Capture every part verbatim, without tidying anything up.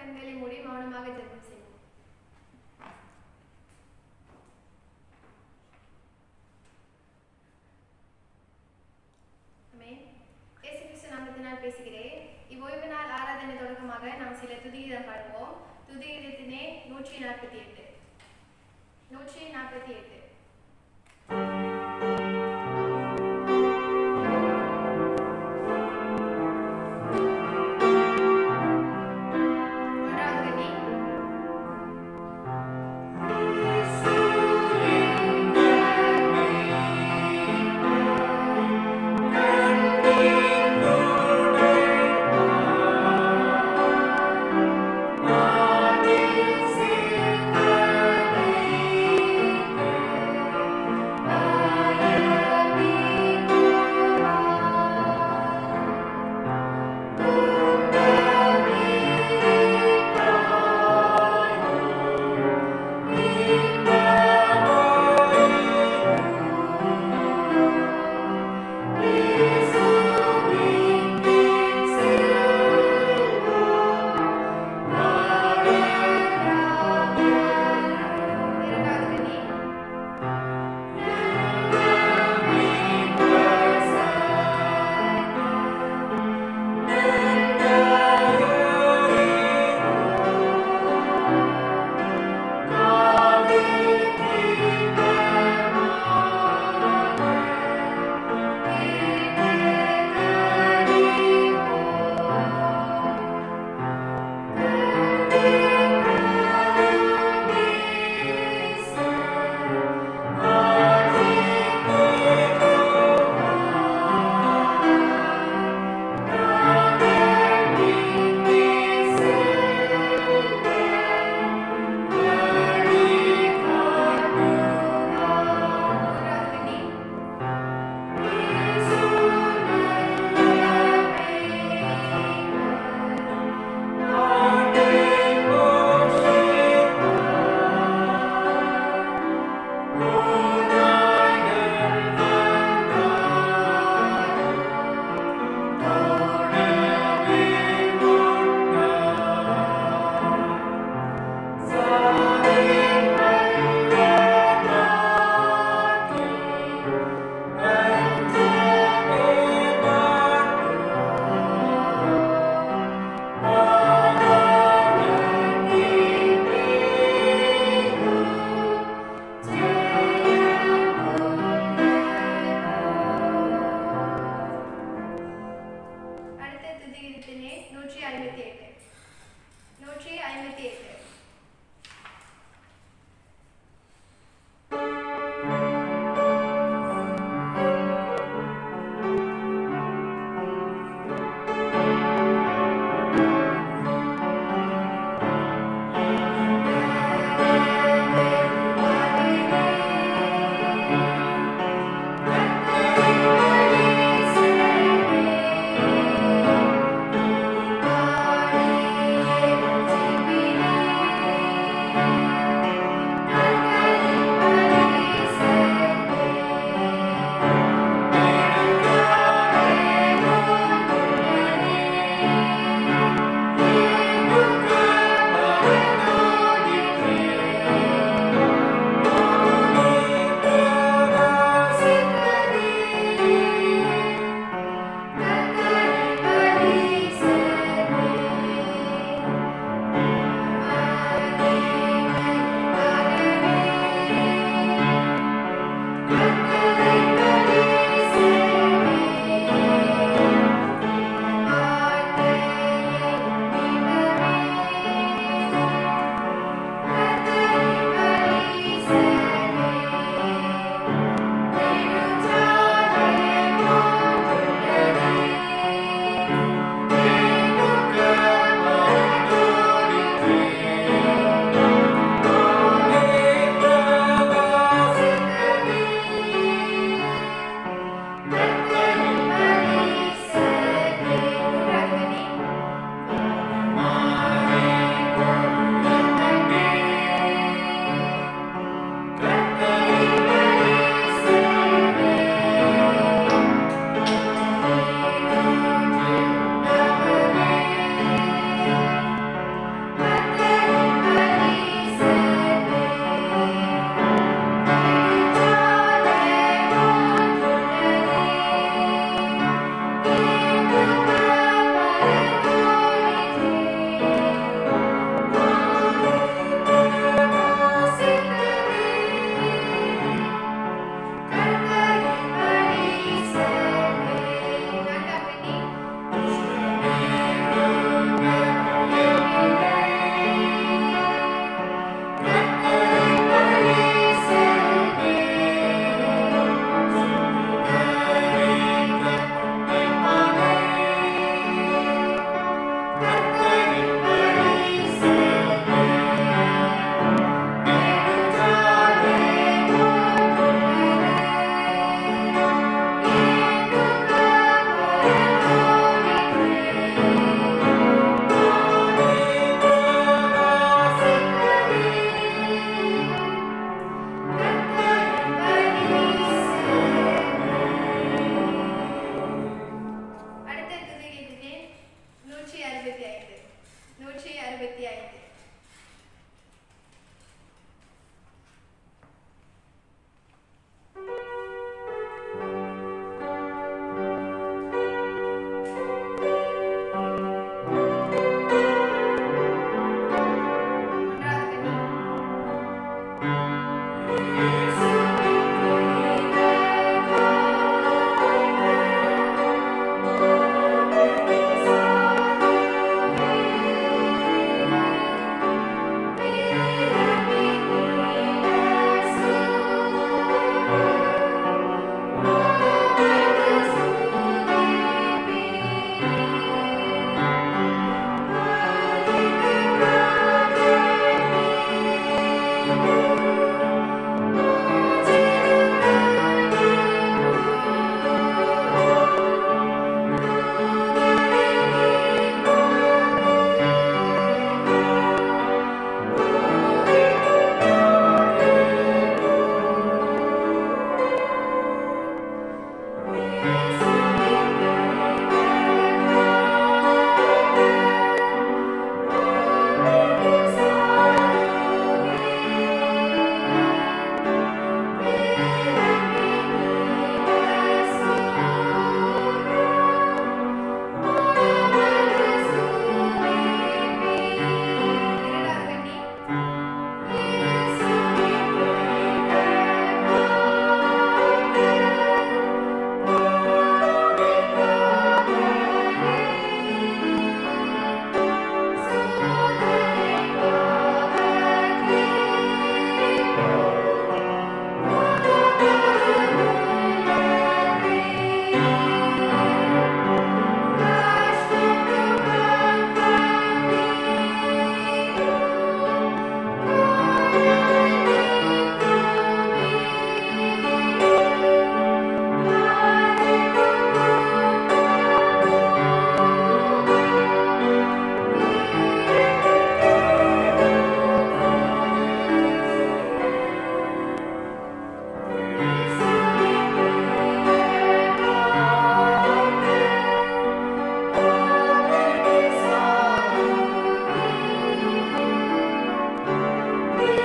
கண்களை மூடி மௌனமாக ஜெபம் செய்வோம். ஆமென். இயேசு கிறிஸ்து நாமத்தினால் பேசுகிறேன். இவ்வோய்வு நாள் ஆராதனை தொடக்கமாக நாம் சில துதிகீதம் பாடுவோம். துதிகீதத்தினே நூற்றி நாற்பத்தி எட்டு நூற்றி நாற்பத்தி எட்டு I will sing.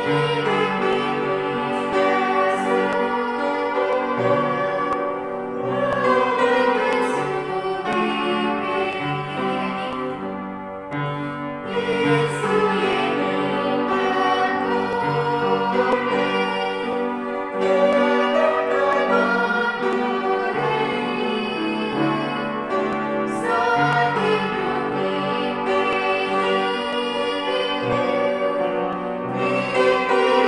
Thank you.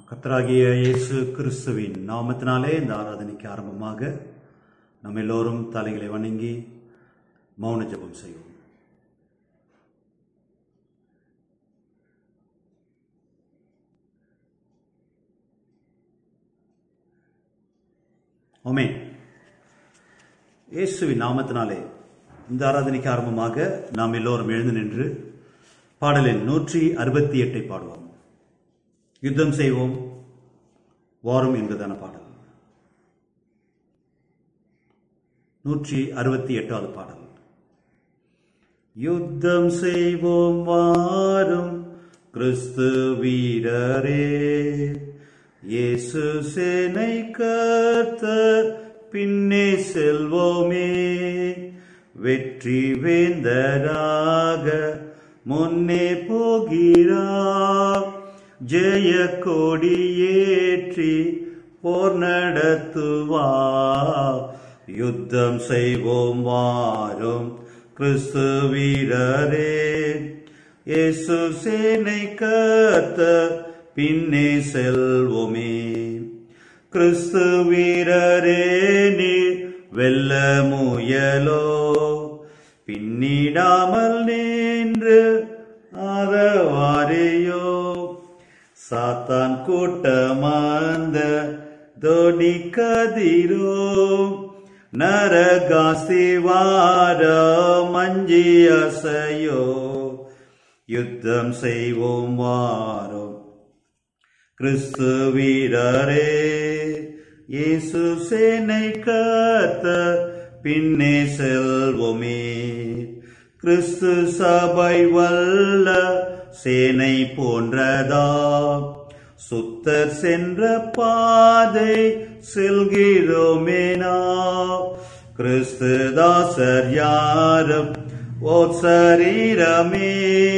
கர்த்தராகிய இயேசு கிறிஸ்துவின் நாமத்தினாலே இந்த ஆராதனைக்கு ஆரம்பமாக நம்ம எல்லோரும் தலைகளை வணங்கி மௌன ஜெபம் செய்வோம். ஆமென். இயேசுவின் நாமத்தினாலே இந்த ஆராதனைக்கு ஆரம்பமாக நாம் எல்லோரும் எழுந்து நின்று பாடலின் நூற்றி அறுபத்தி எட்டை பாடுவோம். யுத்தம் செய்வோம் வாரும் என்பதான பாடல். நூற்றி அறுபத்தி எட்டாவது பாடல். யுத்தம் செய்வோம் வாரும் கிறிஸ்து வீரரே, இயேசு சேனை கர்த்தர் பின்னே செல்வோமே, வெற்றி வேந்தராக முன்னே போகிறார், ஜெய கொடியேற்றி போர் நடத்துவார். யுத்தம் செய்வோம் வாரும் கிறிஸ்து வீரரே, இயேசு சேனை கர்த்தர் பின்னே செல்வோமே. கிறிஸ்து வீரரே நீர் வெல்ல முயலோ, பின்னிடாமல் நின்று ஆரவாரியோ, சாத்தான் கூட்டமாந்த தோடி கதிரோ, நரகாசிவார மஞ்சி அசையோ, யுத்தம் செய்வோம் வாரும் கிறிஸ்து வீரரே, இயேசு சேனை கர்த்தர் பின்னே செல்வோமே. கிறிஸ்து சபை வல்ல சேனை போன்றதா, சுத்தர் சென்ற பாதை செல்கிறோமேனா, கிறிஸ்து தாசர் யாரும் ஓர் சரீரமே,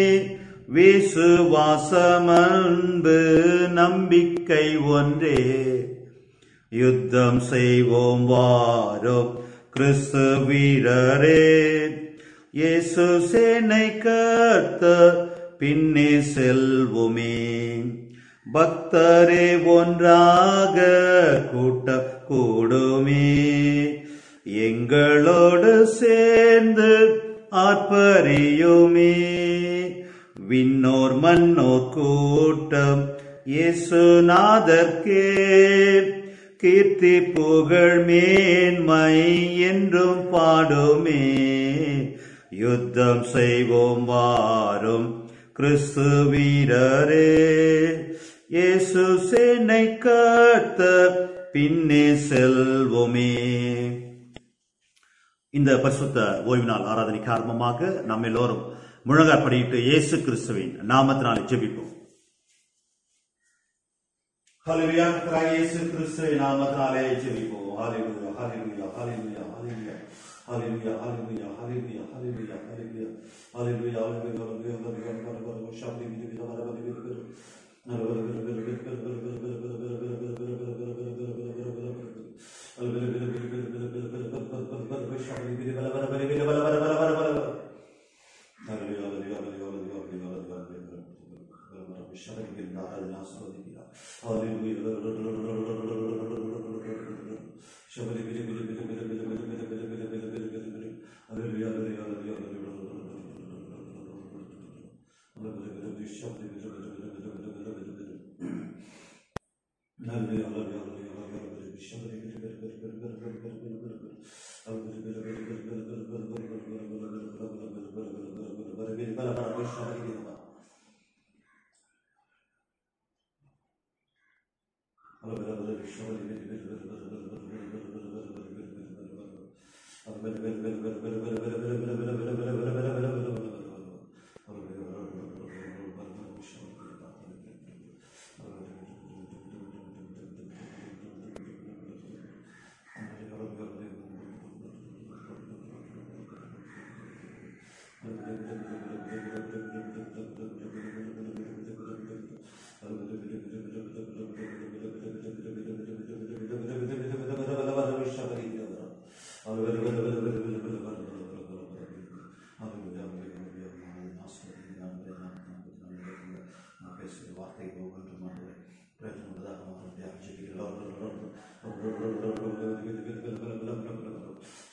விசுவாசம் அன்பு நம்பிக்கை ஒன்றே, யுத்தம் செய்வோம் வாரும் கிறிஸ்து வீரரே, இயேசு சேனை கர்த்தர் பின்னே செல்வோமே. பக்தரே ஒன்றாக கூட்ட கூடுமே, எங்களோடு சேர்ந்து ஆர்ப்பரியுமே, விண்ணோர் மன்னோர் கூட்டம் இயேசுநாதர்க்கே, கீர்த்தி புகழ் மேன்மை என்றும் பாடுமே, யுத்தம் செய்வோம் வாரும் கிறிஸ்து வீரரே, இயேசு சேனை கர்த்தர் பின்னே செல்வோமே. இந்த பரிசுத்த ஓய்வு நாள் ஆராதனைக்கு ஆரம்பமாக நாம் எல்லோரும் முழங்கால் படியிட்டு இயேசு கிறிஸ்துவின் நாமத்தினாலே ஜெபிப்போம். ஹல்லேலூயா. இயேசு கிறிஸ்துவின் நாமத்தினாலே ஜெபிப்போம். ஹல்லேலூயா, ஹல்லேலூயா, ஹல்லேலூயா, ஹல்லேலூயா, ஹல்லேலூயா, ஹல்லேலூயா, ஹல்லேலூயா, ஹல்லேலூயா, ஹல்லேலூயா, ஹல்லேலூயா, ஹல்லேலூயா,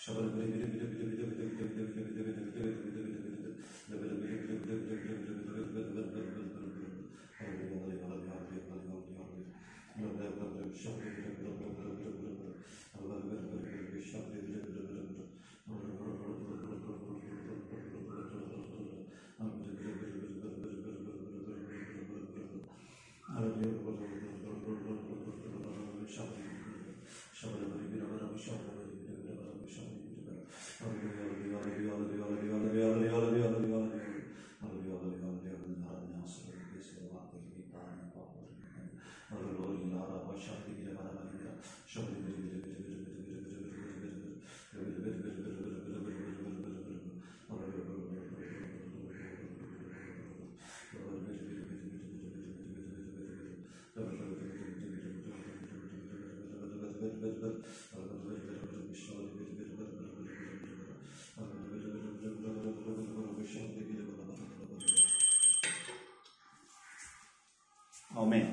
ஆமென்.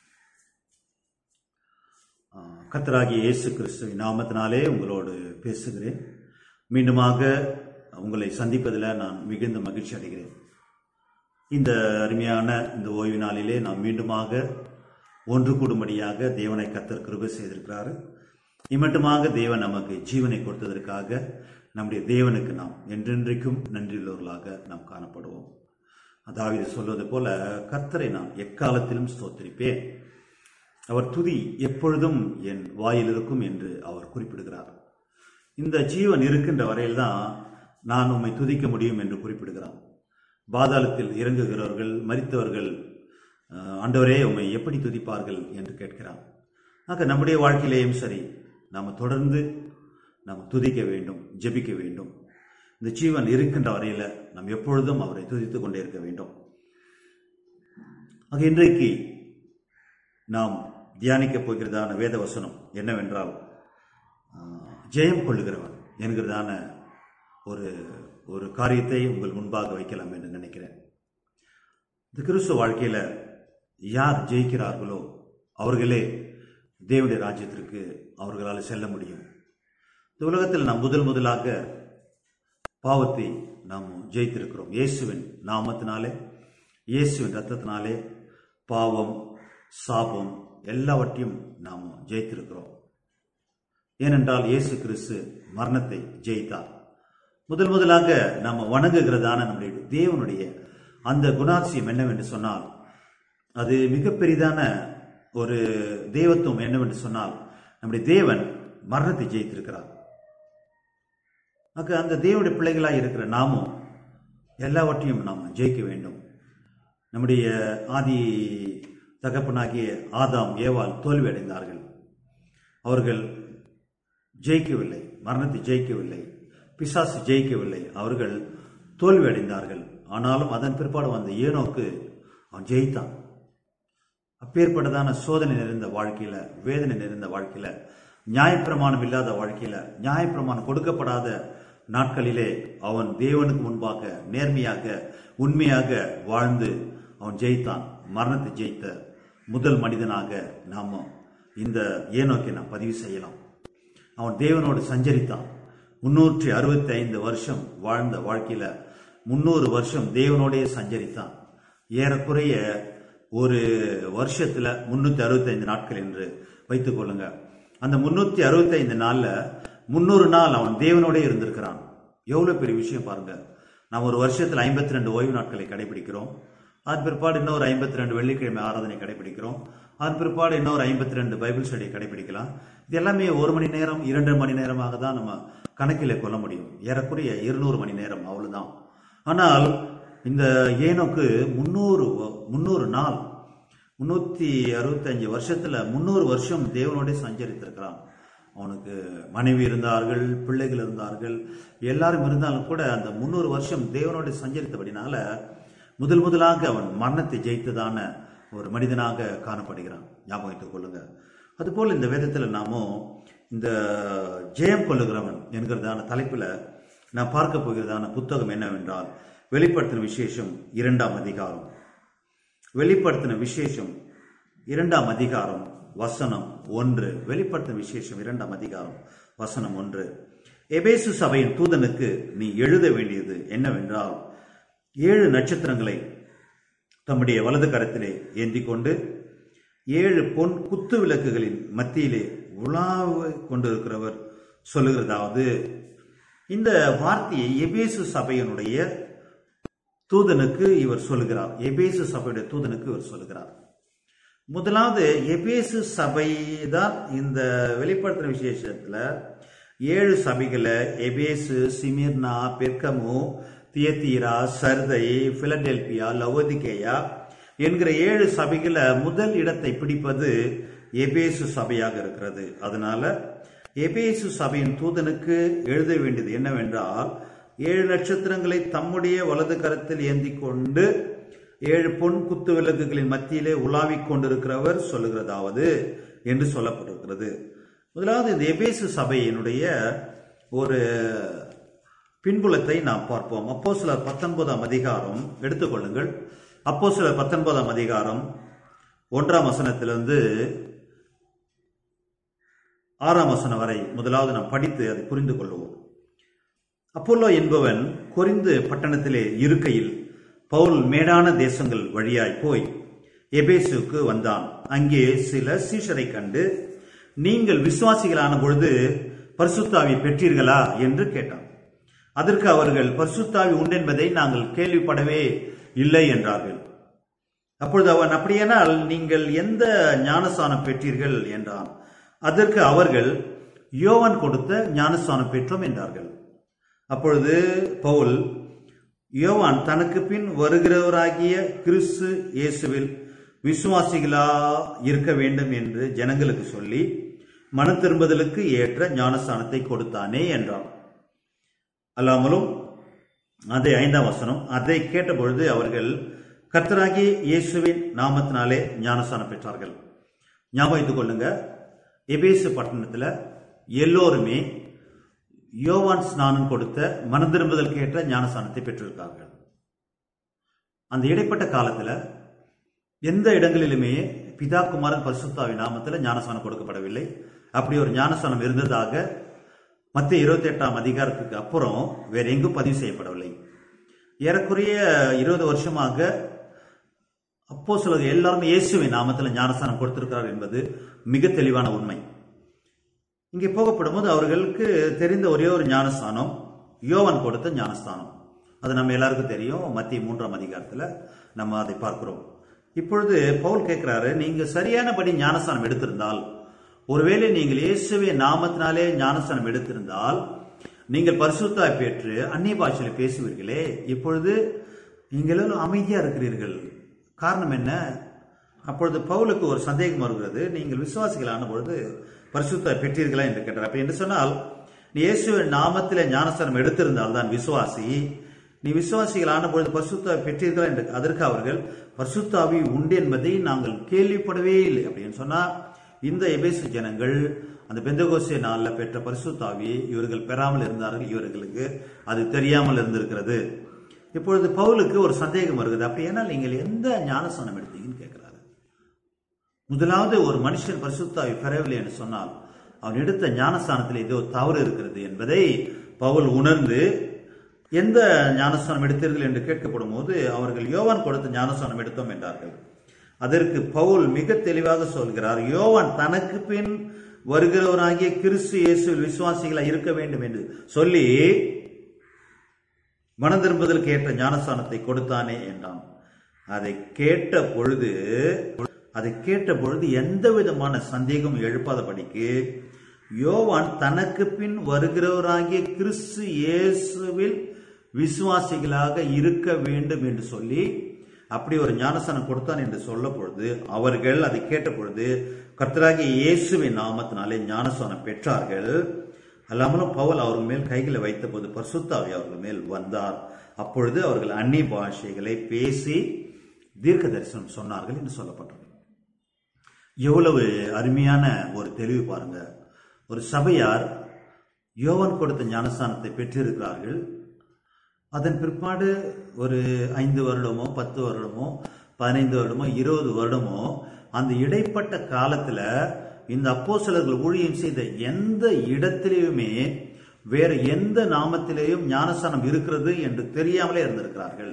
கர்த்தராகிய இயேசு கிறிஸ்துவின் நாமத்தினாலே உங்களோடு பேசுகிறேன். மீண்டுமாக உங்களை சந்திப்பதில் நான் மிகுந்த மகிழ்ச்சி அடைகிறேன். இந்த அருமையான இந்த ஓய்வு நாளிலே நாம் மீண்டுமாக ஒன்று கூடும்படியாக தேவனை கர்த்தர் கிருபை செய்திருக்கிறார். இம்மட்டுமாக தேவன் நமக்கு ஜீவனை கொடுத்ததற்காக நம்முடைய தேவனுக்கு நாம் என்றென்றைக்கும் நன்றியுள்ளவர்களாக நாம் காணப்படுவோம். அதாவது சொல்வது போல, கர்த்தரை நான் எக்காலத்திலும் ஸ்தோத்திரிப்பேன், அவர் துதி எப்பொழுதும் என் வாயில் இருக்கும் என்று அவர் குறிப்பிடுகிறார். இந்த ஜீவன் இருக்கின்ற வரையில்தான் நான் உம்மை துதிக்க முடியும் என்று குறிப்பிடுகிறார். பாதாளத்தில் இறங்குகிறவர்கள், மரித்தவர்கள், ஆண்டவரே உம்மை எப்படி துதிப்பார்கள் என்று கேட்கிறார். ஆக நம்முடைய வாழ்க்கையிலேயும் சரி, நாம் தொடர்ந்து நாம் துதிக்க வேண்டும், ஜெபிக்க வேண்டும். இந்த ஜீவன் இருக்கின்ற வரையில நாம் எப்பொழுதும் அவரை துதித்துக் கொண்டே இருக்க வேண்டும். ஆக இன்றைக்கு நாம் தியானிக்கப் போகிறதான வேத வசனம் என்னவென்றால், ஜெயம் கொள்ளுகிறவன் என்கிறதான ஒரு ஒரு காரியத்தை உங்கள் முன்பாக வைக்கலாம் என்று நினைக்கிறேன். இந்த கிறிஸ்துவ வாழ்க்கையில யார் ஜெயிக்கிறார்களோ அவர்களே தேவனுடைய ராஜ்யத்திற்கு அவர்களால் செல்ல முடியும். இந்த உலகத்தில் நாம் முதல் முதலாக பாவத்தை நாம் ஜெயித்திருக்கிறோம். இயேசுவின் நாமத்தினாலே, இயேசுவின் ரத்தத்தினாலே பாவம், சாபம் எல்லாவற்றையும் நாம் ஜெயித்திருக்கிறோம். ஏனென்றால் இயேசு கிறிஸ்து மரணத்தை ஜெயித்தார். முதல் முதலாக நாம் வணங்குகிறதான நம்முடைய தேவனுடைய அந்த குணாதிசயம் என்னவென்று சொன்னால், அது மிக பெரிதான ஒரு தெய்வத்துவம் என்னவென்று சொன்னால், நம்முடைய தேவன் மரணத்தை ஜெயித்திருக்கிறார். அந்த தேவனுடைய பிள்ளைகளாக இருக்கிற நாமும் எல்லாவற்றையும் நாம் ஜெயிக்க வேண்டும். நம்முடைய ஆதி தகப்பனாகிய ஆதாம் ஏவாள் தோல்வி அடைந்தார்கள். அவர்கள் ஜெயிக்கவில்லை, மரணத்தை ஜெயிக்கவில்லை, பிசாசு ஜெயிக்கவில்லை, அவர்கள் தோல்வி அடைந்தார்கள். ஆனாலும் அதன் பிற்பாடு வந்த ஏனோக்கு அவன் ஜெயித்தான். அப்பேற்பட்டதான சோதனை நிறைந்த வாழ்க்கையில, வேதனை நிறைந்த வாழ்க்கையில, நியாயப்பிரமாணம் இல்லாத வாழ்க்கையில, நியாயப்பிரமாணம் கொடுக்கப்படாத நாட்களிலே அவன் தேவனுக்கு முன்பாக நேர்மையாக உண்மையாக வாழ்ந்து அவன் ஜெயித்தான். மரணத்தை ஜெயித்த முதல் மனிதனாக நாம இந்த ஏனோக்கை நாம் பதிவு செய்யலாம். அவன் தேவனோடு சஞ்சரித்தான். முன்னூற்றி அறுபத்தி ஐந்து வருஷம் வாழ்ந்த வாழ்க்கையில முன்னூறு வருஷம் தேவனோடே சஞ்சரித்தான். ஏறக்குறைய ஒரு வருஷத்துல முன்னூத்தி அறுபத்தி ஐந்து நாட்கள் என்று வைத்துக் கொள்ளுங்க. அந்த முன்னூத்தி அறுபத்தி ஐந்து நாள்ல முன்னூறு நாள் அவன் தேவனோடே இருந்திருக்கிறான். எவ்வளவு பெரிய விஷயம் பாருங்க. நாம் ஒரு வருஷத்துல ஐம்பத்தி ரெண்டு ஓய்வு நாட்களை கடைபிடிக்கிறோம். அதன் பிற்பாடு இன்னொரு ஐம்பத்தி ரெண்டு வெள்ளிக்கிழமை ஆராதனை கடைபிடிக்கிறோம். அதன் பிற்பாடு இன்னொரு ஐம்பத்தி ரெண்டு பைபிள் ஸ்டடி கடைபிடிக்கலாம். இது எல்லாமே ஒரு மணி நேரம் இரண்டு மணி நேரமாக தான் நம்ம கணக்கில் கொள்ள முடியும். ஏறக்குறைய இருநூறு மணி நேரம் அவ்வளவுதான். ஆனால் இந்த ஏனோக்கு முன்னூறு முன்னூறு நாள் முன்னூத்தி அறுபத்தி அஞ்சு வருஷத்துல முன்னூறு வருஷம் தேவனோட சஞ்சரித்திருக்கிறான். அவனுக்கு மனைவி இருந்தார்கள், பிள்ளைகள் இருந்தார்கள், எல்லாரும் இருந்தாலும் கூட அந்த முன்னூறு வருஷம் தேவனோட சஞ்சரித்தபடினால முதல் முதலாக அவன் மரணத்தை ஜெயித்ததான ஒரு மனிதனாக காணப்படுகிறான். ஞாபகம் வைத்துக் கொள்ளுங்க. அதுபோல் இந்த வேதத்தில் நாமும் இந்த ஜெயம் கொள்ளுகிறவன் என்கிறதான தலைப்புல நான் பார்க்க போகிறதான புத்தகம் என்னவென்றால், வெளிப்படுத்தின விசேஷம் இரண்டாம் அதிகாரம். வெளிப்படுத்தின விசேஷம் இரண்டாம் அதிகாரம் வசனம் ஒன்று. வெளிப்படுத்தின விசேஷம் இரண்டாம் அதிகாரம் வசனம் ஒன்று. எபேசு சபையின் தூதனுக்கு நீ எழுத வேண்டியது என்னவென்றால், ஏழு நட்சத்திரங்களை தம்முடைய வலது கரத்திலே ஏந்தி கொண்டு ஏழு பொன் குத்து விளக்குகளின் மத்தியிலே உலாவை கொண்டிருக்கிறவர் சொல்லுகிறதாவது. இந்த வார்த்தையை எபேசு சபையினுடைய தூதனுக்கு இவர் சொல்லுகிறார். எபேசு சபையுடைய தூதனுக்கு இவர் சொல்லுகிறார். முதலாவது எபேசு சபை தான் இந்த வெளிப்படுத்தின விசேஷத்துல ஏழு சபைகளை, Ephesus, Smyrna, Pergamum, Thyatira, Sardis, Philadelphia, Laodicea என்கிற ஏழு சபைகளை முதல் இடத்தை பிடிப்பது எபேசு சபையாக இருக்கிறது. அதனால எபேசு சபையின் தூதனுக்கு எழுத வேண்டியது என்னவென்றால், ஏழு நட்சத்திரங்களை தம்முடைய வலது கரத்தில் ஏந்தி கொண்டு ஏழு பொன் குத்து விளக்குகளின் மத்தியிலே உலாவிக் கொண்டிருக்கிறவர் சொல்லுகிறதாவது என்று சொல்லப்பட்டிருக்கிறது. முதலாவது இந்த எபேசு சபையினுடைய ஒரு பின்புலத்தை நாம் பார்ப்போம். அப்போஸ்தலர் பத்தொன்பதாம் அதிகாரம் எடுத்துக்கொள்ளுங்கள். அப்போஸ்தலர் பத்தொன்பதாம் அதிகாரம் ஒன்றாம் வசனத்திலிருந்து ஆறாம் வசனம் வரை முதலாவது நாம் படித்து அதை புரிந்து கொள்வோம். அப்போலோ என்பவன் கொரிந்து பட்டணத்திலே இருக்கையில் பவுல் மேடான தேசங்கள் வழியாய் போய் எபேசுக்கு வந்தான். அங்கே சில சீஷரை கண்டு, நீங்கள் விசுவாசிகளான பொழுது பரிசுத்தாவி பெற்றீர்களா என்று கேட்டான். அதற்கு அவர்கள், பரிசுத்தாவி உண்டென்பதை நாங்கள் கேள்விப்படவே இல்லை என்றார்கள். அப்பொழுது அவன், அப்படியானால் நீங்கள் எந்த ஞானஸ்நானம் பெற்றீர்கள் என்றான். அதற்கு அவர்கள், யோவான் கொடுத்த ஞானஸ்நானம் பெற்றோம் என்றார்கள். அப்பொழுது பவுல், யோவான் தனக்கு பின் வருகிறவராகிய கிறிஸ்து இயேசுவில் விசுவாசிகளா இருக்க வேண்டும் என்று ஜனங்களுக்கு சொல்லி மன திரும்புதலுக்கு ஏற்ற ஞானஸ்நானத்தை கொடுத்தானே என்றான். அல்லாமலும் அதே ஐந்தாம் வசனம், அதை கேட்டபொழுது அவர்கள் கர்த்தராகிய இயேசுவின் நாமத்தினாலே ஞானஸ்நானம் பெற்றார்கள். ஞாபகம் வைத்துக் கொள்ளுங்க, எபேசு பட்டணத்துல எல்லோருமே யோவான் ஸ்நானம் கொடுத்த மன திரும்புதலுக்கு ஏற்ற ஞானஸ்நானத்தை பெற்றிருக்கார்கள். அந்த இடைப்பட்ட காலத்துல எந்த இடங்களிலுமே பிதா குமாரன் பரிசுத்தாவின் நாமத்தில் ஞானஸ்நானம் கொடுக்கப்படவில்லை. அப்படி ஒரு ஞானஸ்நானம் இருந்ததாக மத்திய இருபத்தி எட்டாம் அதிகாரத்துக்கு அப்புறம் வேற எங்கும் பதிவு செய்யப்படவில்லை. ஏறக்குறைய இருபது வருஷமாக அப்போஸ்தலர்கள் எல்லாருமே இயேசுவின் நாமத்தில் ஞானஸ்நானம் கொடுத்திருக்கிறார் என்பது மிக தெளிவான உண்மை. இங்கே போகப்படும் போது அவர்களுக்கு தெரிந்த ஒரே ஒரு ஞானஸ்தானம் யோவான் கொடுத்த ஞானஸ்தானம். அது நம்ம எல்லாருக்கும் தெரியும். மத்திய மூன்றாம் அதிகாரத்துல நம்ம அதை பார்க்கிறோம். இப்பொழுது பவுல் கேட்கிறாரு, நீங்க சரியானபடி ஞானஸ்தானம் எடுத்திருந்தால், ஒருவேளை நீங்கள் இயேசுவின் நாமத்தினாலே ஞானஸ்தானம் எடுத்திருந்தால், நீங்கள் பரிசுத்தாய் பெற்று அந்நிய பாஷையில பேசுவீர்களே, இப்பொழுது நீங்கள் அமைதியா இருக்கிறீர்கள். காரணம் என்ன? அப்பொழுது பவுலுக்கு ஒரு சந்தேகம் வருகிறது. நீங்கள் விசுவாசிகளான பொழுது பரிசுத்தாய் பெற்றீர்களா என்று கேட்டார். அப்படி என்று சொன்னால், நீ இயேசுவின் நாமத்திலே ஞானஸ்தானம் எடுத்திருந்தால் தான் விசுவாசி. நீ விசுவாசிகளான பொழுது பரிசுத்தாய் பெற்றீர்களா என்று. அதற்கு அவர்கள், பரிசுத்தாவி உண்டு என்பதை நாங்கள் கேள்விப்படவே இல்லை அப்படின்னு சொன்னா, இந்த எபேசு ஜனங்கள் அந்த பெந்தெகோஸ்தே நாள்ல பெற்ற பரிசுத்தாவி இவர்கள் பெறாமல் இருந்தார்கள். இவர்களுக்கு அது தெரியாமல் இருந்திருக்கிறது. இப்பொழுது பவுலுக்கு ஒரு சந்தேகம் வருகிறது. அப்படியானால் நீங்கள் எந்த ஞானஸ்நானம் எடுத்தீங்கன்னு கேட்கிறாரு. முதலாவது, ஒரு மனுஷன் பரிசுத்தாவி பெறவில்லை என்று சொன்னால் அவன் எடுத்த ஞானஸ்தானத்தில் ஏதோ தவறு இருக்கிறது என்பதை பவுல் உணர்ந்து, எந்த ஞானஸ்தானம் எடுத்தீர்கள் என்று கேட்கப்படும் போது அவர்கள் யோவான் கொடுத்த ஞானஸ்தானம் எடுத்தோம் என்றார்கள். அதற்கு பவுல் மிக தெளிவாக சொல்கிறார், யோவான் தனக்கு பின் வருகிறவராகிய கிறிஸ்து இயேசுவில் விசுவாசிகளா இருக்க வேண்டும் என்று சொல்லி மனம் திரும்புதலுக்கு ஏற்ற ஞானஸ்தானத்தை கொடுத்தானே என்றான். அதை கேட்ட பொழுது அதை கேட்ட பொழுது எந்த விதமான சந்தேகம் எழுப்பாதபடிக்கு, யோவான் தனக்கு பின் வருகிறவராகிய கிறிஸ்து இயேசுவில் விசுவாசிகளாக இருக்க வேண்டும் என்று சொல்லி அப்படி ஒரு ஞானஸ்தானம் கொடுத்தான் என்று சொல்ல பொழுது, அவர்கள் அதை கேட்ட பொழுது கர்த்தராகிய இயேசுவின் நாமத்தினாலே ஞானஸ்தானம் பெற்றார்கள். அல்லாமலும் பவுல் அவர்கள் மேல் கைகளை வைத்த போது பரிசுத்தாவி அவர்கள் மேல் வந்தார். அப்பொழுது அவர்கள் அந்நிய பாஷைகளை பேசி தீர்க்க தரிசனம் சொன்னார்கள் என்று சொல்லப்பட்டது. எவ்வளவு அருமையான ஒரு தெளிவு பாருங்க. ஒரு சபையார் யோவான் கொடுத்த ஞானஸ்தானத்தை பெற்றிருக்கிறார்கள். அதன் பிற்பாடு ஒரு ஐந்து வருடமோ பத்து வருடமோ பதினைந்து வருடமோ இருபது வருடமோ அந்த இடைப்பட்ட காலத்துல இந்த அப்போஸ்தலர்கள் ஊழியம் செய்த எந்த இடத்திலுமே வேறு எந்த நாமத்திலேயும் ஞானஸ்நானம் இருக்கிறது என்று தெரியாமலே இருந்திருக்கிறார்கள்.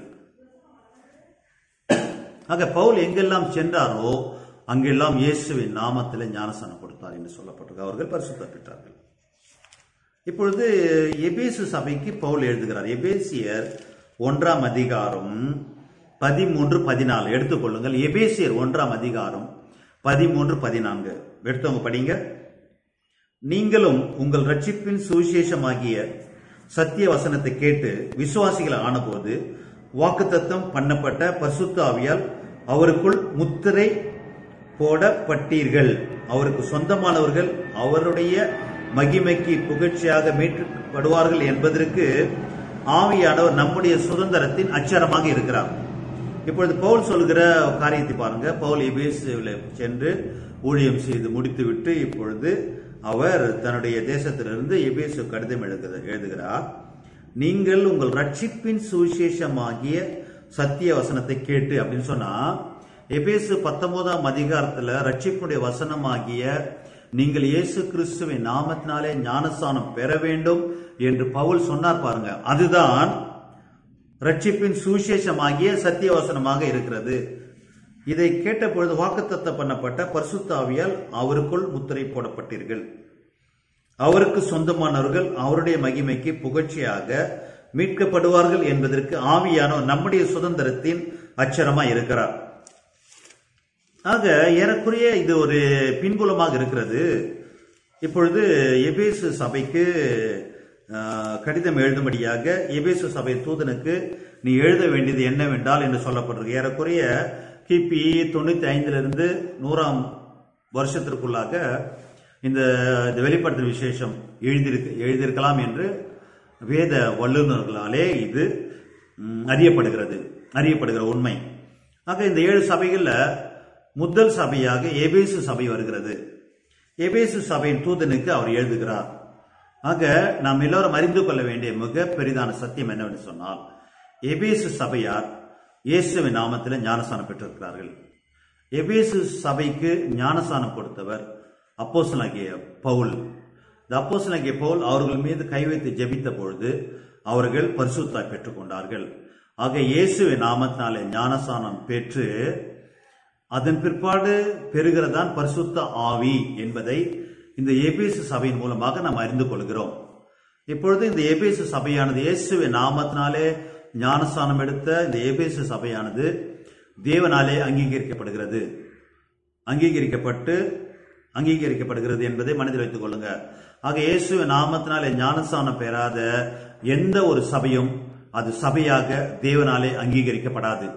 ஆக பவுல் எங்கெல்லாம் சென்றாரோ அங்கெல்லாம் இயேசுவின் நாமத்திலே ஞானஸ்நானம் கொடுத்தார் என்று சொல்லப்பட்டிருக்கு. அவர்கள் பரிசுத்தம் பெற்றார்கள். இப்பொழுது எபேசு சபைக்கு பவுல் எழுதுகிறார். எபேசியர் ஒன்றாம் அதிகாரம் பதிமூன்று பதினாலு எடுத்துக்கொள்ளுங்கள். எபேசியர் ஒன்றாம் அதிகாரம் பதிமூன்று பதினான்கு எடுத்தவங்க படிங்க. நீங்களும் உங்கள் ரட்சிப்பின் சுவிசேஷமாகிய சத்திய வசனத்தை கேட்டு விசுவாசிகள் ஆனபோது வாக்குத்தத்தம் பண்ணப்பட்ட பரிசுத்த ஆவியால் அவருக்குள் முத்திரை போடப்பட்டீர்கள். அவருக்கு சொந்தமானவர்கள் அவருடைய மகிமைக்கு புகழ்ச்சியாக மீட்கப்படுவார்கள் என்பதற்கு ஆவியானவர் நம்முடைய சுதந்திரத்தின் அச்சாரமாக இருக்கிறார். இப்பொழுது பவுல் சொல்கிற காரியத்தை பாருங்க. பவுல் எபேசுவில் சென்று ஊழியம் செய்து முடித்துவிட்டு இப்பொழுது அவர் தன்னுடைய தேசத்திலிருந்து எபேசு கடிதம் எழுதுகிறார். நீங்கள் உங்கள் ரட்சிப்பின் சுவிசேஷமாகிய சத்திய வசனத்தை கேட்டு அப்படின்னு சொன்னா, எபேசு பத்தொன்பதாம் அதிகாரத்துல ரட்சிப்புடைய வசனமாகிய நீங்கள் இயேசு கிறிஸ்துவின் நாமத்தினாலே ஞானஸ்நானம் பெற வேண்டும் என்று பவுல் சொன்னார் பாருங்க. அதுதான் ரட்சிப்பின் சுவிசேஷமாகிய சத்திய வசனமாக இருக்கிறது. இதை கேட்ட பொழுது வாக்குத்தத்தம் பண்ணப்பட்ட பரிசுத்த ஆவியால் அவருக்குள் முத்திரை போடப்பட்டீர்கள். அவருக்கு சொந்தமானவர்கள் அவருடைய மகிமைக்கு புகழ்ச்சியாக மீட்கப்படுவார்கள் என்பதற்கு ஆவியானவர் நம்முடைய சுதந்திரத்தின் அச்சரமா இருக்கிறார். ஆக ஏறக்குறைய இது ஒரு பின்புலமாக இருக்கிறது. இப்பொழுது எபேசு சபைக்கு கடிதம் எழுதும்படியாக எபேசு சபை தூதனுக்கு நீ எழுத வேண்டியது என்னவென்றால் என்று சொல்லப்பட்டிருக்கு. ஏறக்குறைய கிபி தொண்ணூத்தி ஐந்துல இருந்து நூறாம் வருஷத்திற்குள்ளாக இந்த வெளிப்படுத்தல் விசேஷம் எழுதியிருக்கு எழுதியிருக்கலாம் என்று வேத வல்லுநர்களாலே இது அறியப்படுகிறது அறியப்படுகிற உண்மை. ஆக இந்த ஏழு சபைகள்ல முதல் சபையாக எபேசு சபை வருகிறது. எபேசு சபையின் தூதனுக்கு அவர் எழுதுகிறார். ஆக நாம் எல்லோரும் அறிந்து கொள்ள வேண்டிய மிக பெரிதான சத்தியம் என்னவென்று சொன்னால், எபேசு சபையார் இயேசுவின் நாமத்தில் ஞானஸ்நானம் பெற்றிருக்கிறார்கள். எபேசு சபைக்கு ஞானஸ்நானம் கொடுத்தவர் அப்போஸ்தலனாகிய பவுல். இந்த அப்போஸ்தலனாகிய பவுல் அவர்கள் மீது கை வைத்து ஜெபித்த பொழுது அவர்கள் பரிசுத்தாய் பெற்றுக் கொண்டார்கள். ஆக இயேசுவின் நாமத்தினாலே ஞானஸ்நானம் பெற்று அதன் பிற்பாடு பெறுகிறதான் பரிசுத்த ஆவி என்பதை இந்த எபேசு சபையின் மூலமாக நாம் அறிந்து கொள்கிறோம். இப்பொழுது இந்த எபேசு சபையானது இயேசுவின் நாமத்தினாலே ஞானஸ்நானம் எடுத்த இந்த எபேசு சபையானது தேவனாலே அங்கீகரிக்கப்படுகிறது அங்கீகரிக்கப்பட்டு அங்கீகரிக்கப்படுகிறது என்பதை மனதில் வைத்துக் கொள்ளுங்க. ஆக இயேசுவின் நாமத்தினாலே ஞானஸ்நானம் பெறாத எந்த ஒரு சபையும் அது சபையாக தேவனாலே அங்கீகரிக்கப்படாது.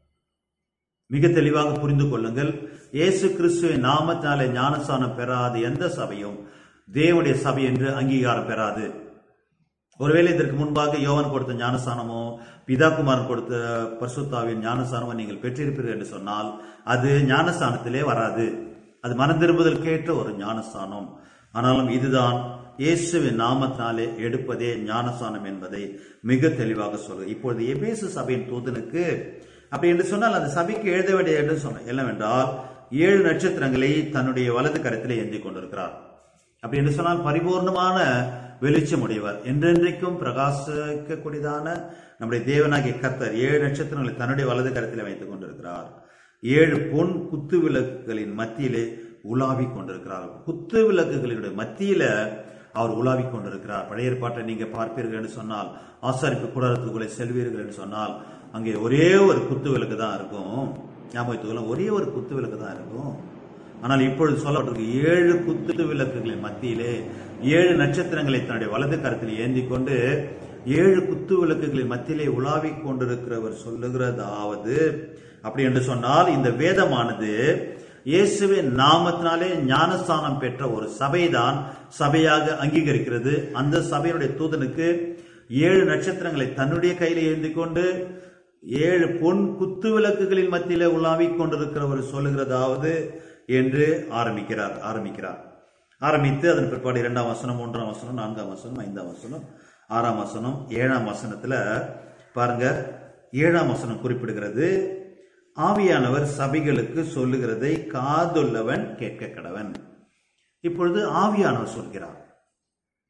மிக தெளிவாக புரிந்து கொள்ளுங்கள். இயேசு கிறிஸ்துவின் நாமத்தினாலே ஞானஸ்நானம் பெறாத எந்த சபையும் தேவனுடைய சபை என்று அங்கீகாரம் பெறாது. ஒருவேளை இதற்கு முன்பாக யோவான் கொடுத்த ஞானஸ்நானமோ பிதாகுமாரன் கொடுத்த பரிசுத்தாவின் ஞானஸ்நானமோ நீங்கள் பெற்றிருப்பீர்கள் என்று சொன்னால் அது ஞானஸ்நானத்திலே வராது. அது மனம் திரும்புதல் கேட்ட ஒரு ஞானஸ்நானம். ஆனாலும் இதுதான் இயேசுவின் நாமத்தினாலே எடுப்பதே ஞானஸ்நானம் என்பதை மிக தெளிவாக சொல்லுது. இப்பொழுது எபேசு சபையின் தூதனுக்கு அப்படி என்று சொன்னால் அந்த சபைக்கு எழுத வேண்டிய என்று சொன்ன என்னவென்றால் ஏழு நட்சத்திரங்களை தன்னுடைய வலது கரத்திலே ஏந்தி கொண்டிருக்கிறார். அப்படி என்று சொன்னால் பரிபூர்ணமான வெளிச்சம் உடையவர், என்றென்றைக்கும் பிரகாசிக்கக்கூடியதான நம்முடைய தேவனாகிய கர்த்தர் ஏழு நட்சத்திரங்களை தன்னுடைய வலது கரத்திலே வைத்துக் கொண்டிருக்கிறார். ஏழு பொன் குத்து விளக்குகளின் மத்தியிலே உலாவிக் கொண்டிருக்கிறார். குத்து விளக்குகளுடைய மத்தியில அவர் உலாவிக் கொண்டிருக்கிறார். பழைய ஏற்பாட்டை நீங்க பார்ப்பீர்கள் என்று சொன்னால், ஆசாரிப்பு கூடாரத்துக்குள்ளே செல்வீர்கள் என்று சொன்னால் அங்கே ஒரே ஒரு குத்து விளக்கு தான் இருக்கும். ஞாபகத்துக்குள்ள ஒரே ஒரு குத்து விளக்கு தான் இருக்கும். ஆனால் இப்பொழுது சொல்லப்பட்டிருக்கு ஏழு குத்து விளக்குகளின் மத்தியிலே ஏழு நட்சத்திரங்களை தன்னுடைய வலது கரத்தில் ஏந்தி கொண்டு ஏழு குத்து விளக்குகளின் மத்தியிலே உலாவிக் கொண்டிருக்கிறவர் சொல்லுகிறதாவது அப்படி என்று சொன்னால் இந்த வேதமானது இயேசுவின் நாமத்தினாலே ஞானஸ்தானம் பெற்ற ஒரு சபைதான் சபையாக அங்கீகரிக்கிறது. அந்த சபையினுடைய தூதனுக்கு ஏழு நட்சத்திரங்களை தன்னுடைய கையில ஏந்தி கொண்டு ஏழு பொன் குத்து விளக்குகளின் மத்தியில உலாவிக் கொண்டிருக்கிறவர் சொல்லுகிறதாவது என்று ஆரம்பிக்கிறார் ஆரம்பிக்கிறார் ஆரம்பித்து அதன் பிற்பாடு இரண்டாம் வசனம், மூன்றாம் வசனம், நான்காம் வசனம், ஐந்தாம் வசனம், ஆறாம் வசனம், ஏழாம் வசனத்துல பாருங்க. ஏழாம் வசனம் குறிப்பிடுகிறது, ஆவியானவர் சபைகளுக்கு சொல்லுகிறதை காதுள்ளவன் கேட்க கடவன். இப்பொழுது ஆவியானவர் சொல்கிறார்.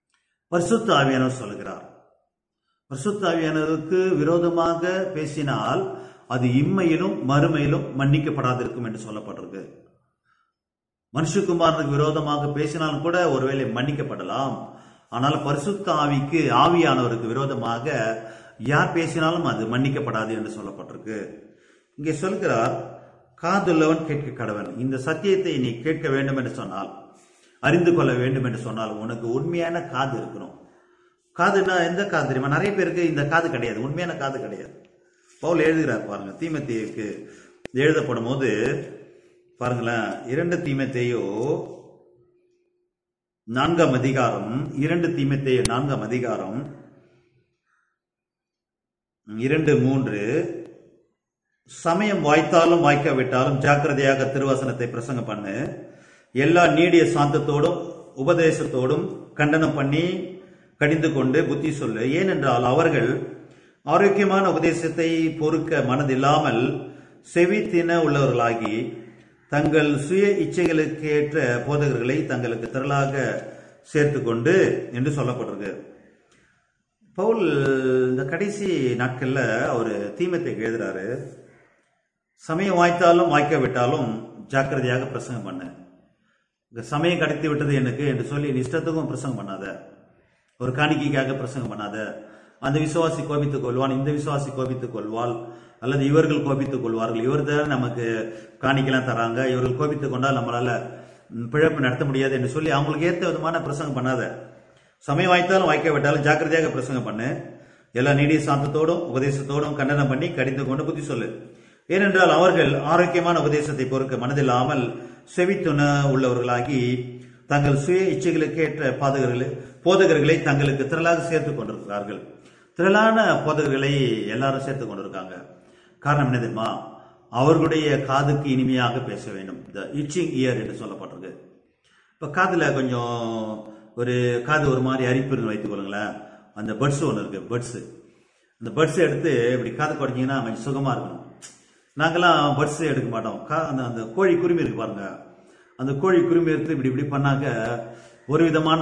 பரிசுத்த ஆவியானவர் சொல்லுகிறார். பரிசுத்த ஆவியானவருக்கு விரோதமாக பேசினால் அது இம்மையிலும் மறுமையிலும் மன்னிக்கப்படாதிருக்கும் என்று சொல்லப்பட்டிருக்கு. மனுஷகுமாரனுக்கு விரோதமாக பேசினாலும் கூட ஒருவேளை மன்னிக்கப்படலாம். ஆனால் பரிசுத்த ஆவிக்கு ஆவியானவருக்கு விரோதமாக யார் பேசினாலும் அது மன்னிக்கப்படாது என்று சொல்லப்பட்டிருக்கு. இங்கே சொல்கிறார், காதுள்ளவன் கேட்க கடவன். இந்த சத்தியத்தை நீ கேட்க வேண்டும் என்று சொன்னால், அறிந்து கொள்ள வேண்டும் என்று சொன்னால் உனக்கு உண்மையான காது இருக்கணும். காதுன்னா எந்த காது தெரியுமா? நிறைய பேருக்கு இந்த காது கிடையாது, உண்மையான காது கிடையாது. பவுல் எழுதுகிறார் பாருங்க, தீமோத்தேயுக்கு எழுதப்படும் போது பாருங்களேன், இரண்டு தீமோத்தேயு நான்காம் அதிகாரம், இரண்டு தீமோத்தேயு நான்காம் அதிகாரம் இரண்டு மூன்று, சமயம் வாய்த்தாலும் வாய்க்காவிட்டாலும் ஜாக்கிரதையாக திருவசனத்தை பிரசங்கம் பண்ணு, எல்லா நீடிய சாந்தத்தோடும் உபதேசத்தோடும் கண்டனம் பண்ணி கடிந்து கொண்டு புத்தி சொல்லு. ஏனென்றால் அவர்கள் ஆரோக்கியமான உபதேசத்தை பொறுக்க மனதில்லாமல் செவி தின உள்ளவர்களாகி தங்கள் சுய இச்சைகளுக்கு ஏற்ற போதகர்களை தங்களுக்கு திரளாக சேர்த்து கொண்டு என்று சொல்லப்பட்டிருக்கு. பவுல் இந்த கடைசி நாட்கள்ல ஒரு தீமோத்தேயுக்கு எழுதுறாரு, சமயம் வாய்த்தாலும் வாய்க்காவிட்டாலும் ஜாக்கிரதையாக பிரசங்கம் பண்ண. சமயம் கடத்தி விட்டது எனக்கு என்று சொல்லி இஷ்டத்துக்கும் பிரசங்கம் பண்ணாத, ஒரு காணிக்கைக்காக பிரசங்கம் பண்ணாத. அந்த விசுவாசி கோபித்துக் கொள்வான், இந்த விசுவாசி கோபித்துக் கொள்வாள், அல்லது இவர்கள் கோபித்துக் கொள்வார்கள், இவர் தான் நமக்கு காணிக்கலாம் தராங்க, இவர்கள் கோபித்துக் கொண்டால் நம்மளால பிழப்பு நடத்த முடியாது என்று சொல்லி அவங்களுக்கு ஏற்ற விதமான பிரசங்கம் பண்ணாத. சமயம் வாய்த்தாலும் வாய்க்க விட்டாலும் ஜாக்கிரதையாக பிரசங்கம் பண்ணு, எல்லா நீடிய சாந்தத்தோடும் உபதேசத்தோடும் கண்டனம் பண்ணி கடிந்து கொண்டு புத்தி சொல்லு. ஏனென்றால் அவர்கள் ஆரோக்கியமான உபதேசத்தை பொறுக்க மனதில்லாமல் செவித்துண உள்ளவர்களாகி தங்கள் சுய இச்சைகளுக்கு ஏற்ற பாதகர்களை போதகர்களை தங்களுக்கு திரளாக சேர்த்துக் கொண்டிருக்கிறார்கள். திரளான போதகர்களை எல்லாரும் சேர்த்துக் கொண்டிருக்காங்க. காரணம் என்ன தெரியுமா? அவர்களுடைய காதுக்கு இனிமையாக பேச வேண்டும். த இச்சிங் இயர் என்று சொல்லப்பட்டிருக்கு. இப்ப காதுல கொஞ்சம் ஒரு காது ஒரு மாதிரி அரிப்பு வைத்துக் கொள்ளுங்களேன். அந்த பட்ஸ் ஒன்று இருக்கு, பட்ஸ். அந்த பட்ஸ் எடுத்து இப்படி காது குறைச்சிங்கன்னா கொஞ்சம் சுகமா இருக்கணும். நாங்கெல்லாம் பட்ஸ் எடுக்க மாட்டோம். அந்த அந்த கோழி குருமி இருக்கு பாருங்க, அந்த கோழி குருமி எடுத்து இப்படி இப்படி பண்ணாக்க ஒரு விதமான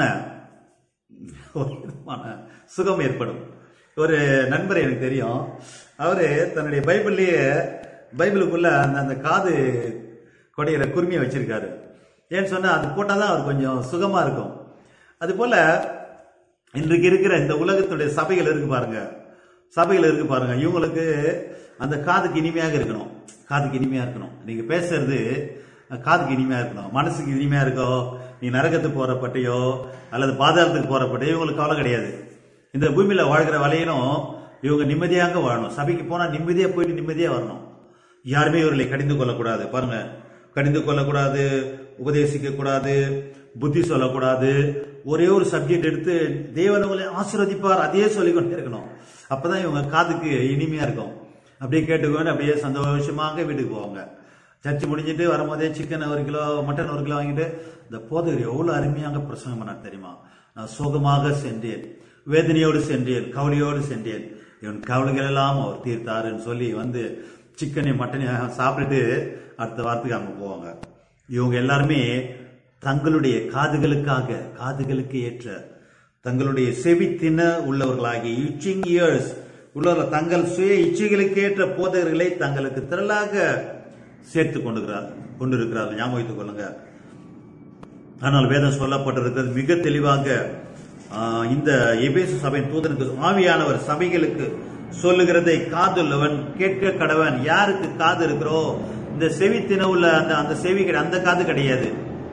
ஒரு விதமான சுகம் ஏற்படும். ஒரு நண்பர் எனக்கு தெரியும், அவரு தன்னுடைய பைபிள்லயே பைபிளுக்குள்ள அந்த அந்த காது கொடையிற குருமியை வச்சிருக்காரு. ஏன்னு சொன்னா அது போட்டாதான் அவர் கொஞ்சம் சுகமா இருக்கும். அது போல இன்றைக்கு இருக்கிற இந்த உலகத்துடைய சபைகள் இருக்கு பாருங்க, சபைகள் இருக்கு பாருங்க, இவங்களுக்கு அந்த காதுக்கு இனிமையாக இருக்கணும். காதுக்கு இனிமையா இருக்கணும். நீங்க பேசுறது காதுக்கு இனிமையா இருக்கணும், மனசுக்கு இனிமையா இருக்கோ. நீ நரகத்துக்கு போற பட்டையோ அல்லது பாதாளத்துக்கு போற பட்டையோ இவங்களுக்கு கவலை கிடையாது. இந்த பூமியில வாழ்கிற வலையிலும் இவங்க நிம்மதியாக வாழணும். சபைக்கு போனா நிம்மதியா போயிட்டு நிம்மதியா வரணும். யாருமே இவர்களை கடிந்து கொள்ளக்கூடாது. பாருங்க, கடிந்து கொள்ளக்கூடாது, உபதேசிக்க கூடாது, புத்தி சொல்லக்கூடாது. ஒரே ஒரு சப்ஜெக்ட் எடுத்து தேவன் உங்களை ஆசீர்வதிப்பார் அதையே சொல்லிக்கொண்டே இருக்கணும். அப்பதான் இவங்க காதுக்கு இனிமையா இருக்கும். அப்படியே கேட்டுக்கொண்டு அப்படியே சந்தோஷமாக வீட்டுக்கு போவாங்க. சர்ச்சு முடிஞ்சிட்டு வரும்போதே சிக்கன் ஒரு கிலோ, மட்டன் ஒரு கிலோ வாங்கிட்டு, இந்த போதகர் எவ்வளவு அருமையாக பிரசங்கம் பண்ண தெரியுமா? நான் சோகமாக சென்றேன், வேதனையோடு சென்றேன், கவலையோடு சென்றேன், இவன் கவலைகள் எல்லாம் அவர் தீர்த்தாருன்னு சொல்லி வந்து சிக்கனை மட்டனை சாப்பிட்டுட்டு அடுத்த வாரத்துக்கு அவங்க போவாங்க. இவங்க எல்லாருமே தங்களுடைய காதுகளுக்காக, காதுகளுக்கு ஏற்ற தங்களுடைய செவி தின உள்ளவர்களாகி இச்சிங் இயர்ஸ் உள்ளவர்கள் தங்கள் சுய இச்சைகளுக்கு ஏற்ற போதகர்களை தங்களுக்கு திரளாக சேர்த்து கொண்டிருக்கிறார் கொண்டிருக்கிறார்கள். ஞாபகம் வைத்துக் கொள்ளுங்க. ஆனால் வேதம் சொல்லப்பட்டிருக்கிறது மிக தெளிவாக. இந்த எபேசு சபையின் தூதனுக்கு ஆவியானவர் சபைகளுக்கு சொல்லுகிறதை காதுள்ளவன் கேட்க கடவன். யாருக்கு காது இருக்கிறோ, இந்த செவி தினவுள்ள அந்த அந்த செவி அந்த காது கிடையாது,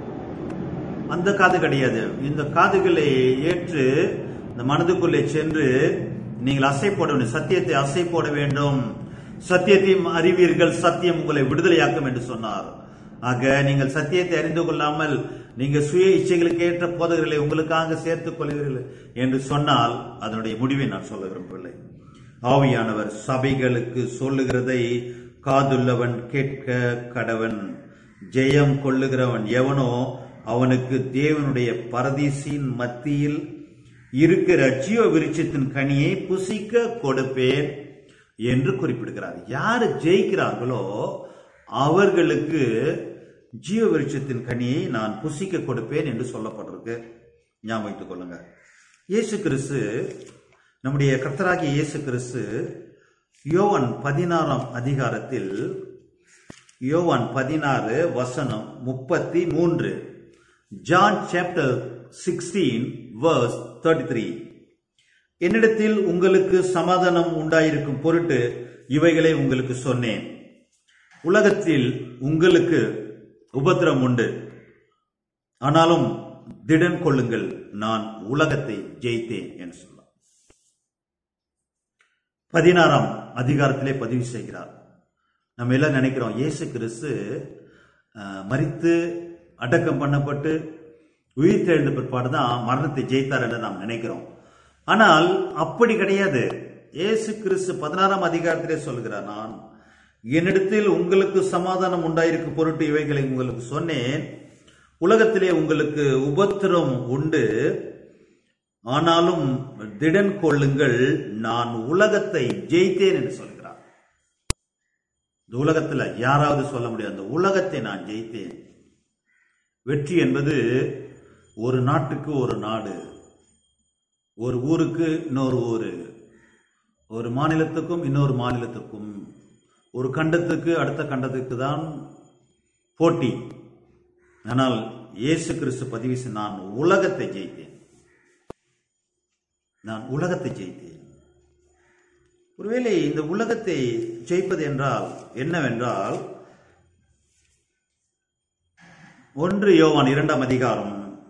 அந்த காது கிடையாது. இந்த காதுகளை ஏற்று இந்த மனதுக்குள்ளே சென்று நீங்கள் அசை போட வேண்டும், சத்தியத்தை அசை போட வேண்டும். சத்தியத்தையும் அறிவீர்கள், சத்தியம் உங்களை விடுதலையாக்கும் என்று சொன்னார். ஆக நீங்கள் சத்தியத்தை அறிந்து கொள்ளாமல் நீங்கள் சுய இச்சைகளுக்கு ஏற்ற போதகர்களை உங்களுக்காக சேர்த்துக் கொள்கிறீர்கள் என்று சொன்னால் அதனுடைய முடிவை நான் சொல்ல விரும்பவில்லை. ஆவியானவர் சபைகளுக்கு சொல்லுகிறதை காதுள்ளவன் கேட்க கடவன். ஜெயம் கொள்ளுகிறவன் எவனோ அவனுக்கு தேவனுடைய பரதீசின் மத்தியில் இருக்கிற ஜீவ விருட்சத்தின் கனியை புசிக்க கொடுப்பேன் என்று குறிப்பிடுகிறார். யாரு ஜெயிக்கிறார்களோ அவர்களுக்கு ஜீவ விருட்சத்தின் கனியை நான் புசிக்க கொடுப்பேன் என்று சொல்லப்பட்டிருக்கு. ஞாபகம் வைத்துக் கொள்ளுங்க. இயேசு கிறிஸ்து, நம்முடைய கர்த்தராகிய இயேசு கிறிஸ்து யோவான் பதினாறாம் அதிகாரத்தில் யோவான் பதினாறு வசனம் முப்பத்தி மூன்று, John chapter sixteen verse thirty-three, என்னிடத்தில் உங்களுக்கு சமாதானம் உண்டாயிருக்கும் பொருட்டு இவைகளை உங்களுக்கு சொன்னேன். உலகத்தில் உங்களுக்கு உபத்திரம் உண்டு, ஆனாலும் திடன் கொள்ளுங்கள், நான் உலகத்தை ஜெயித்தேன் என்று சொன்னார். பதினாறாம் அதிகாரத்திலே பதிவு செய்கிறார். நம்ம எல்லாம் நினைக்கிறோம் இயேசு கிறிஸ்து மரித்து அடக்கம் பண்ணப்பட்டு உயிர் தெழுந்த பிற்பாடுதான் மரணத்தை ஜெயித்தார் என்று நாம் நினைக்கிறோம். ஆனால் அப்படி கிடையாது. இயேசு கிறிஸ்து பதினாறாம் அதிகாரத்திலே சொல்கிறார், நான் என்னிடத்தில் உங்களுக்கு சமாதானம் உண்டாயிருக்கும் பொருட்டு இவைகளை உங்களுக்கு சொன்னேன். உலகத்திலே உங்களுக்கு உபத்திரம் உண்டு, ஆனாலும் திடன் கொள்ளுங்கள், நான் உலகத்தை ஜெயித்தேன் என்று சொல்கிறார். இந்த உலகத்தில் யாராவது சொல்ல முடியாது, அந்த உலகத்தை நான் ஜெயித்தேன். வெற்றி என்பது ஒரு நாட்டுக்கு ஒரு நாடு, ஒரு ஊருக்கு இன்னொரு ஊரு, ஒரு மாநிலத்துக்கும் இன்னொரு மாநிலத்துக்கும், ஒரு கண்டத்துக்கு அடுத்த கண்டத்துக்கு தான் போட்டி. ஆனால் இயேசு கிறிஸ்து பதிவு செய்ய, நான் உலகத்தை ஜெயித்தேன், நான் உலகத்தை ஜெயித்தேன். ஒருவேளை இந்த உலகத்தை ஜெயிப்பது என்றால் என்னவென்றால், ஒன்று யோவான் இரண்டாம் அதிகாரம்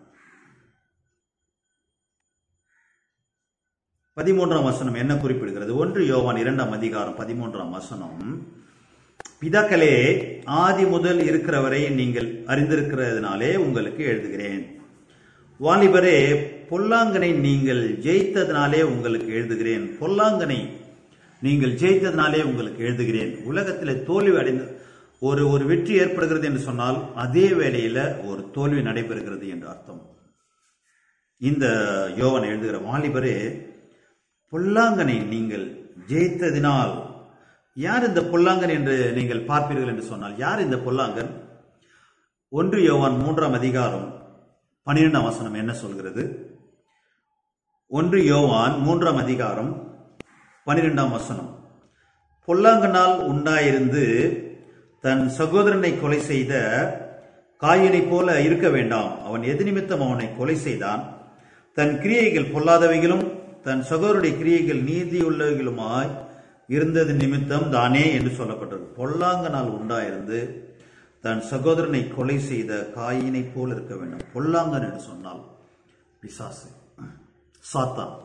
பதிமூன்றாம் வசனம் என்ன குறிப்பிடுகிறது? ஒன்று யோவான் இரண்டாம் அதிகாரம் பதிமூன்றாம் வசனம், பிதாக்களே, ஆதி முதல் இருக்கிறவரை நீங்கள் அறிந்திருக்கிறதுனாலே உங்களுக்கு எழுதுகிறேன். வாலிபரே, பொல்லாங்கனை நீங்கள் ஜெயித்ததினாலே உங்களுக்கு எழுதுகிறேன். பொல்லாங்கனை நீங்கள் ஜெயித்ததினாலே உங்களுக்கு எழுதுகிறேன். உலகத்தில் தோல்வி அடைந்த ஒரு ஒரு வெற்றி ஏற்படுகிறது என்று சொன்னால் அதே வேளையில ஒரு தோல்வி நடைபெறுகிறது என்று அர்த்தம். இந்த யோவான் எழுதுகிற, வாலிபரே, பொல்லாங்கனை நீங்கள் ஜெயித்ததினால். யார் இந்த பொல்லாங்கன் என்று நீங்கள் பார்ப்பீர்கள் என்று சொன்னால், யார் இந்த பொல்லாங்கன்? ஒன்று யோவான் மூன்றாம் அதிகாரம் பனிரெண்டாம் வசனம் என்ன சொல்கிறது? ஒன்று யோவான் மூன்றாம் அதிகாரம் பனிரெண்டாம் வசனம், பொல்லாங்கனால் உண்டாயிருந்து தன் சகோதரனை கொலை செய்த காயினை போல இருக்க வேண்டாம். அவன் எது நிமித்தம் அவனை கொலை செய்தான்? தன் கிரியைகள் பொல்லாதவைகளும் தன் சகோதரனுடைய கிரியைகள் நீதியுள்ளவைகளுமாய் இருந்தது நிமித்தம் தானே என்று சொல்லப்பட்டது. பொல்லாங்கனால் உண்டாயிருந்து தன் சகோதரனை கொலை செய்த காயினை போல இருக்க வேண்டும். பொல்லாங்கன் என்று சொன்னால் பிசாசு, சாத்தான்.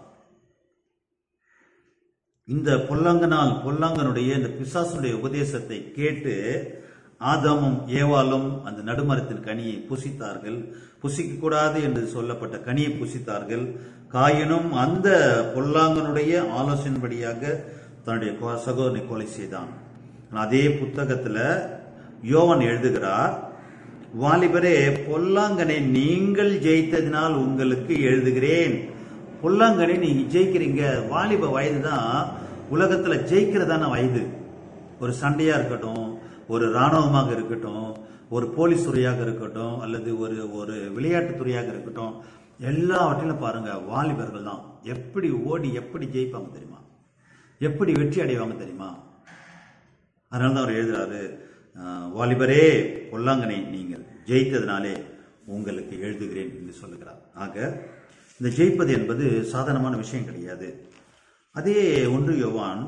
இந்த பொல்லாங்கனால், பொல்லாங்கனுடைய இந்த பிசாசுடைய உபதேசத்தை கேட்டு ஆதாமும் ஏவாளும் அந்த நடுமரத்தின் கனியை புசித்தார்கள். புசிக்க கூடாது என்று சொல்லப்பட்ட கனியை புசித்தார்கள். காயினும் அந்த பொல்லாங்கனுடைய ஆலோசனைப்படியாக தன்னுடைய சகோதரனை கொலை செய்தான். அதே புத்தகத்துல யோவான் எழுதுகிறார், வாலிபரே, பொல்லாங்கனை நீங்கள் ஜெயித்ததினால் உங்களுக்கு எழுதுகிறேன். பொல்லாங்கனை நீங்க ஜெயிக்கிறீங்க. வாலிப வயது தான் உலகத்துல ஜெயிக்கிறதான வயது. ஒரு சண்டையா இருக்கட்டும், ஒரு இராணுவமாக இருக்கட்டும், ஒரு போலீஸ் துறையாக இருக்கட்டும், அல்லது ஒரு ஒரு விளையாட்டு துறையாக இருக்கட்டும், எல்லாவற்றிலும் பாருங்க வாலிபர்கள் தான் எப்படி ஓடி எப்படி ஜெயிப்பாங்க தெரியுமா, எப்படி வெற்றி அடைவாங்க தெரியுமா. அதனால தான் அவர் எழுதுறாரு, வாலிபரே, பொல்லாங்கனை நீங்கள் ஜெயித்ததினாலே உங்களுக்கு எழுதுகிறேன் என்று சொல்லுகிறார். ஆக இந்த ஜெயிப்பது என்பது சாதாரணமான விஷயம் கிடையாது. அதே ஒன்று யோவான்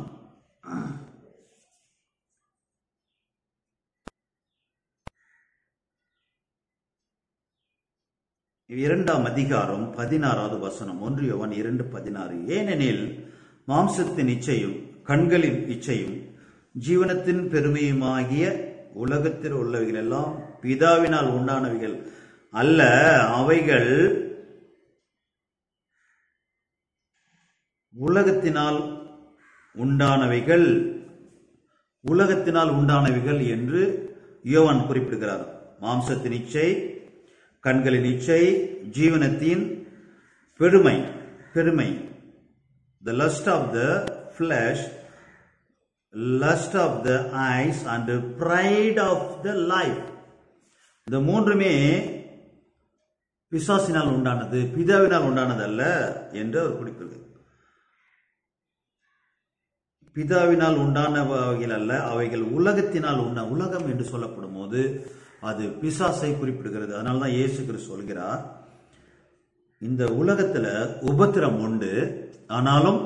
இரண்டாம் அதிகாரம் பதினாறாவது வசனம், ஒன்று யோவான் இரண்டு பதினாறு, ஏனெனில் மாம்சத்தின் இச்சையும் கண்களின் இச்சையும் ஜீவனத்தின் பெருமையுமாகிய உலகத்தில் உள்ளவைகள் எல்லாம் பிதாவினால் உண்டானவைகள் அல்ல, அவைகள் உலகத்தினால் உண்டானவைகள் உலகத்தினால் உண்டானவைகள் என்று யோவான் குறிப்பிடுகிறார். மாம்சத்தின் இச்சை, கண்களின் இச்சை, ஜீவனத்தின் பெருமை பெருமை the lust of the flesh, lust of the eyes and the pride of the life. இந்த மூன்றுமே பிசாசினால் உண்டானது, பிதாவினால் உண்டானது அல்ல என்று அவர் குறிப்பிடுகிறார். பிதாவினால் உண்டானவைகள் அல்ல, அவைகள் உலகத்தினால் உண்ட உலகம் என்று சொல்லப்படும் போது அது பிசாசை குறிப்பிடுகிறது. அதனால்தான் இயேசு கிறிஸ்து சொல்கிறார், இந்த உலகத்துல உபத்திரம் உண்டு, ஆனாலும்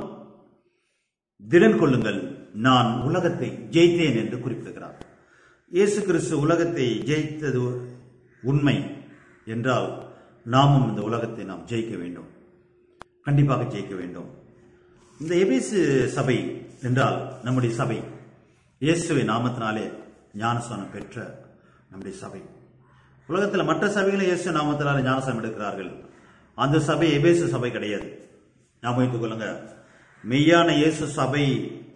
திடன் கொள்ளுங்கள், நான் உலகத்தை ஜெயித்தேன் என்று குறிப்பிடுகிறார். இயேசு கிறிஸ்து உலகத்தை ஜெயித்தது உண்மை என்றால் நாமும் இந்த உலகத்தை நாம் ஜெயிக்க வேண்டும், கண்டிப்பாக ஜெயிக்க வேண்டும். இந்த எபேசு சபை என்றால் நம்முடைய சபை, இயேசுவின் நாமத்தினாலே ஞானஸ்நானம் பெற்ற நம்முடைய சபை. உலகத்தில் மற்ற சபைகளும் இயேசு நாமத்தினாலே ஞானஸ்நானம் எடுக்கிறார்கள். அந்த சபை எபேசு சபை கிடையாது. ஞாபகம் வைத்துக் கொள்ளுங்க. மெய்யான இயேசு சபை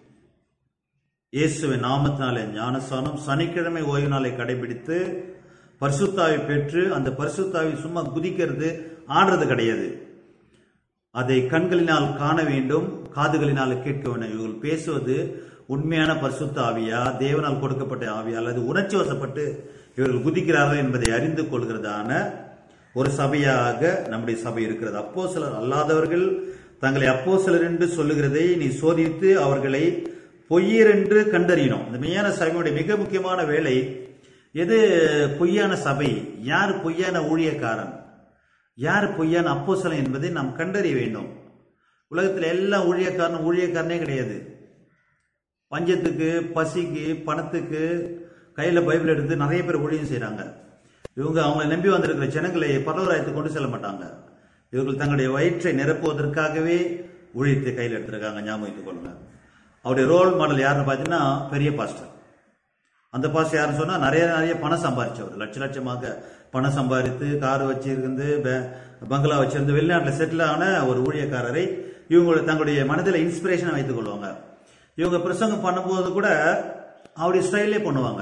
இயேசுவின் நாமத்தினாலே ஞானஸ்நானம், சனிக்கிழமை ஓய்வு நாளை கடைபிடித்து பரிசுத்தாவை பெற்று, அந்த பரிசுத்தாவை சும்மா குதிக்கிறது ஆடுறது கிடையாது. அதை கண்களினால் காண வேண்டும், காதுகளினால் கேட்க வேண்டும். இவர்கள் பேசுவது உண்மையான பரிசுத்த ஆவியா, தேவனால் கொடுக்கப்பட்ட ஆவியா, அல்லது உணர்ச்சி வசப்பட்டு இவர்கள் குதிக்கிறார்கள் என்பதை அறிந்து கொள்கிறதான ஒரு சபையாக நம்முடைய சபை இருக்கிறது. அப்போஸ்தலர் அல்லாதவர்கள் தங்களை அப்போஸ்தலர் என்று சொல்லுகிறதை நீ சோதித்து அவர்களை பொய்யர் என்று கண்டறியணும். இந்த மெய்யான சபையுடைய மிக முக்கியமான வேலை எது? பொய்யான சபை, யார் பொய்யான ஊழியக்காரன், யார் பொய்யான அப்போஸ்தலன் என்பதை நாம் கண்டறிய வேண்டும். உலகத்தில் எல்லா ஊழியக்காரனும் ஊழியக்காரனே கிடையாது. பஞ்சத்துக்கு, பசிக்கு, பணத்துக்கு கையில பைபிள் எடுத்து நிறைய பேர் ஊழியம் செய்யறாங்க. இவங்க அவங்களை நம்பி வந்திருக்கிற ஜனங்களை பரலோகராஜ்யத்துக்கு கொண்டு செல்ல மாட்டாங்க. இவர்கள் தங்களுடைய வயிற்றை நிரப்புவதற்காகவே ஊழியத்தை கையில் எடுத்திருக்காங்க. ஞாபகம் வைத்துக் கொள்ளுங்க. அவருடைய ரோல் மாடல் யாருன்னு பார்த்தீங்கன்னா பெரிய பாஸ்டர். அந்த பாஸ்டர் யாருன்னு சொன்னா நிறைய நிறைய பணம் சம்பாதிச்சவர், லட்ச லட்சமாக பணம் சம்பாதித்து கார் வச்சிருந்து பங்களா வச்சிருந்து வெளிநாட்டில் செட்டில் ஆன ஒரு ஊழியக்காரரை இவங்க தங்களுடைய மனதில் இன்ஸ்பிரேஷனை வைத்துக் கொள்வாங்க. இவங்க பிரசங்கம் பண்ணும்போது கூட அவருடைய ஸ்டைலே பண்ணுவாங்க,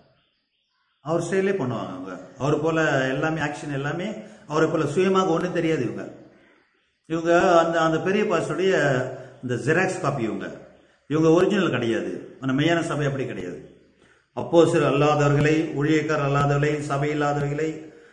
அவர் ஸ்டைலே பண்ணுவாங்க. அவங்க அவரு போல எல்லாமே ஆக்ஷன் எல்லாமே அவரை போல சுயமாக ஒன்றும் தெரியாது. இவங்க இவங்க அந்த அந்த பெரிய பாஸ்டருடைய இந்த ஜெராக்ஸ் காப்பி. இவங்க இவங்க ஒரிஜினல் கிடையாது. ஆனால் மெய்யான சபை அப்படி கிடையாது. அப்போஸ்தலர் அல்லாதவர்களை, ஊழியக்காரர் அல்லாதவர்களை, சபை இல்லாதவர்களை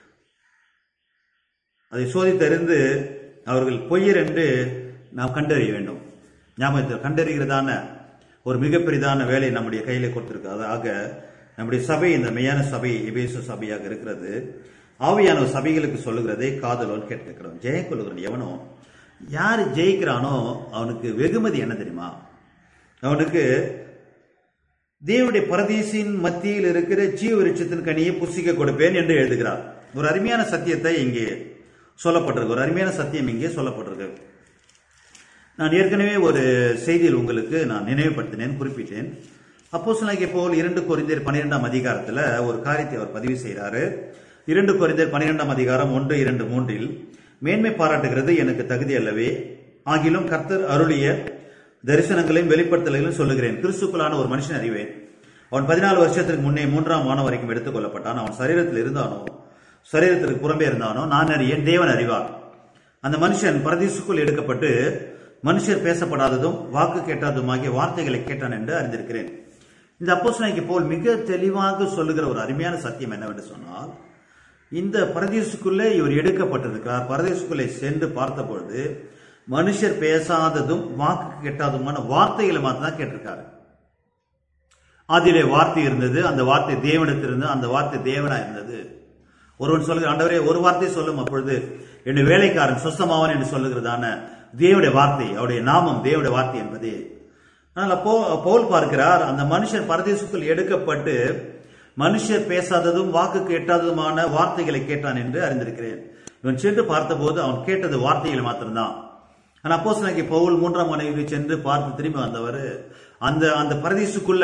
அதை சோதித்தறிந்து அவர்கள் பொய்யர் என்று நாம் கண்டறிய வேண்டும். ஞாபகத்தில் கண்டறிகிறதான ஒரு மிகப்பெரிதான வேலை நம்முடைய கையில கொடுத்திருக்கு. அதாக நம்முடைய சபை இந்த மெய்யான சபை எபேசு சபையாக இருக்கிறது. ஆவியான சபைகளுக்கு சொல்லுகிறதை காதலோடு கேட்கிறோம். ஜெயம் கொள்ளுகிறோம். எவனோ யார் ஜெயிக்கிறானோ அவனுக்கு வெகுமதி என்ன தெரியுமா? அவனுக்கு தேவனுடைய பரதீசின் மத்தியில் இருக்கிற ஜீவ விருட்சத்தின் கனியை புசிக்க கொடுப்பேன் என்று எழுதுகிறார். ஒரு அருமையான சத்தியத்தை இங்கே சொல்லப்பட்டிருக்கு. ஒரு அருமையான சத்தியம் இங்கே சொல்லப்பட்டிருக்கு. நான் ஏற்கனவே ஒரு செய்தியில் உங்களுக்கு நான் நினைவுபடுத்தினேன், குறிப்பிட்டேன். அப்போஸ்தலனாகிய பவுல் இரண்டு கொரிந்தியர் பன்னிரெண்டாம் அதிகாரத்தில் ஒரு காரியத்தை அவர் பதிவு செய்கிறாரு. இரண்டு கொரிந்தியர் பன்னிரெண்டாம் அதிகாரம் ஒன்று இரண்டு மூன்றில், மேன்மை பாராட்டுகிறது எனக்கு தகுதி அல்லவே, ஆகிலும் கர்த்தர் அருளிய தரிசனங்களையும் வெளிப்படுத்தலையும் சொல்லுகிறேன். கிறிஸ்துக்குள்ளான ஒரு மனுஷன் அறிவேன். அவன் பதினாலு வருஷத்திற்கு முன்னே மூன்றாம் வானம் வரைக்கும் எடுத்துக் கொள்ளப்பட்டான். அவன் சரீரத்தில் இருந்தானோ சரீரத்திற்கு புறம்பே இருந்தானோ நான் அறியேன், தேவன் அறிவார். அந்த மனுஷன் பரதீசுக்குள் எடுக்கப்பட்டு மனுஷர் பேசப்படாததும் வாக்கு கேட்டாததுமாகிய வார்த்தைகளை கேட்டான் என்று அறிந்திருக்கிறேன். இந்த அப்போஸ்தலனாகிய பவுல் மிக தெளிவாக சொல்லுகிற ஒரு அருமையான சத்தியம் என்னவென்று சொன்னால், இந்த பரதீசுக்குள்ளே இவர் எடுக்கப்பட்டிருக்கிறார். பரதீசுக்குள்ளே சென்று பார்த்த பொழுது மனுஷர் பேசாததும் வாக்கு கேட்டாததுமான வார்த்தைகளை மாத்திரம் தான் கேட்டிருக்காரு. அதிலே வார்த்தை இருந்தது, அந்த வார்த்தை தேவனிடத்தில் இருந்தது, அந்த வார்த்தை தேவனா இருந்தது. ஒருவன் சொல்லுகிற, ஆண்டவரே ஒரு வார்த்தை சொல்லும், அப்பொழுது என்னுடைய வேலைக்காரன் சொஸ்தமாவன் என்று சொல்லுகிறதான தேவனுடைய வார்த்தை, அவருடைய நாமம் தேவனுடைய வார்த்தை என்பதே. ஆனால் அப்போ பவுல் பார்க்கிறார், அந்த மனுஷன் பரதீசுக்குள் எடுக்கப்பட்டு மனுஷர் பேசாததும் வாக்கு கேட்டாததுமான வார்த்தைகளை கேட்டான் என்று அறிந்திருக்கிறேன். இவன் சென்று பார்த்தபோது அவன் கேட்டது வார்த்தைகளை மாத்திரம்தான். ஆனால் அப்போஸ்தலனாகிய பவுல் மூன்றாம் மனைவி சென்று பார்த்து திரும்பி வந்தவர் அந்த அந்த பரதீசுக்குள்ள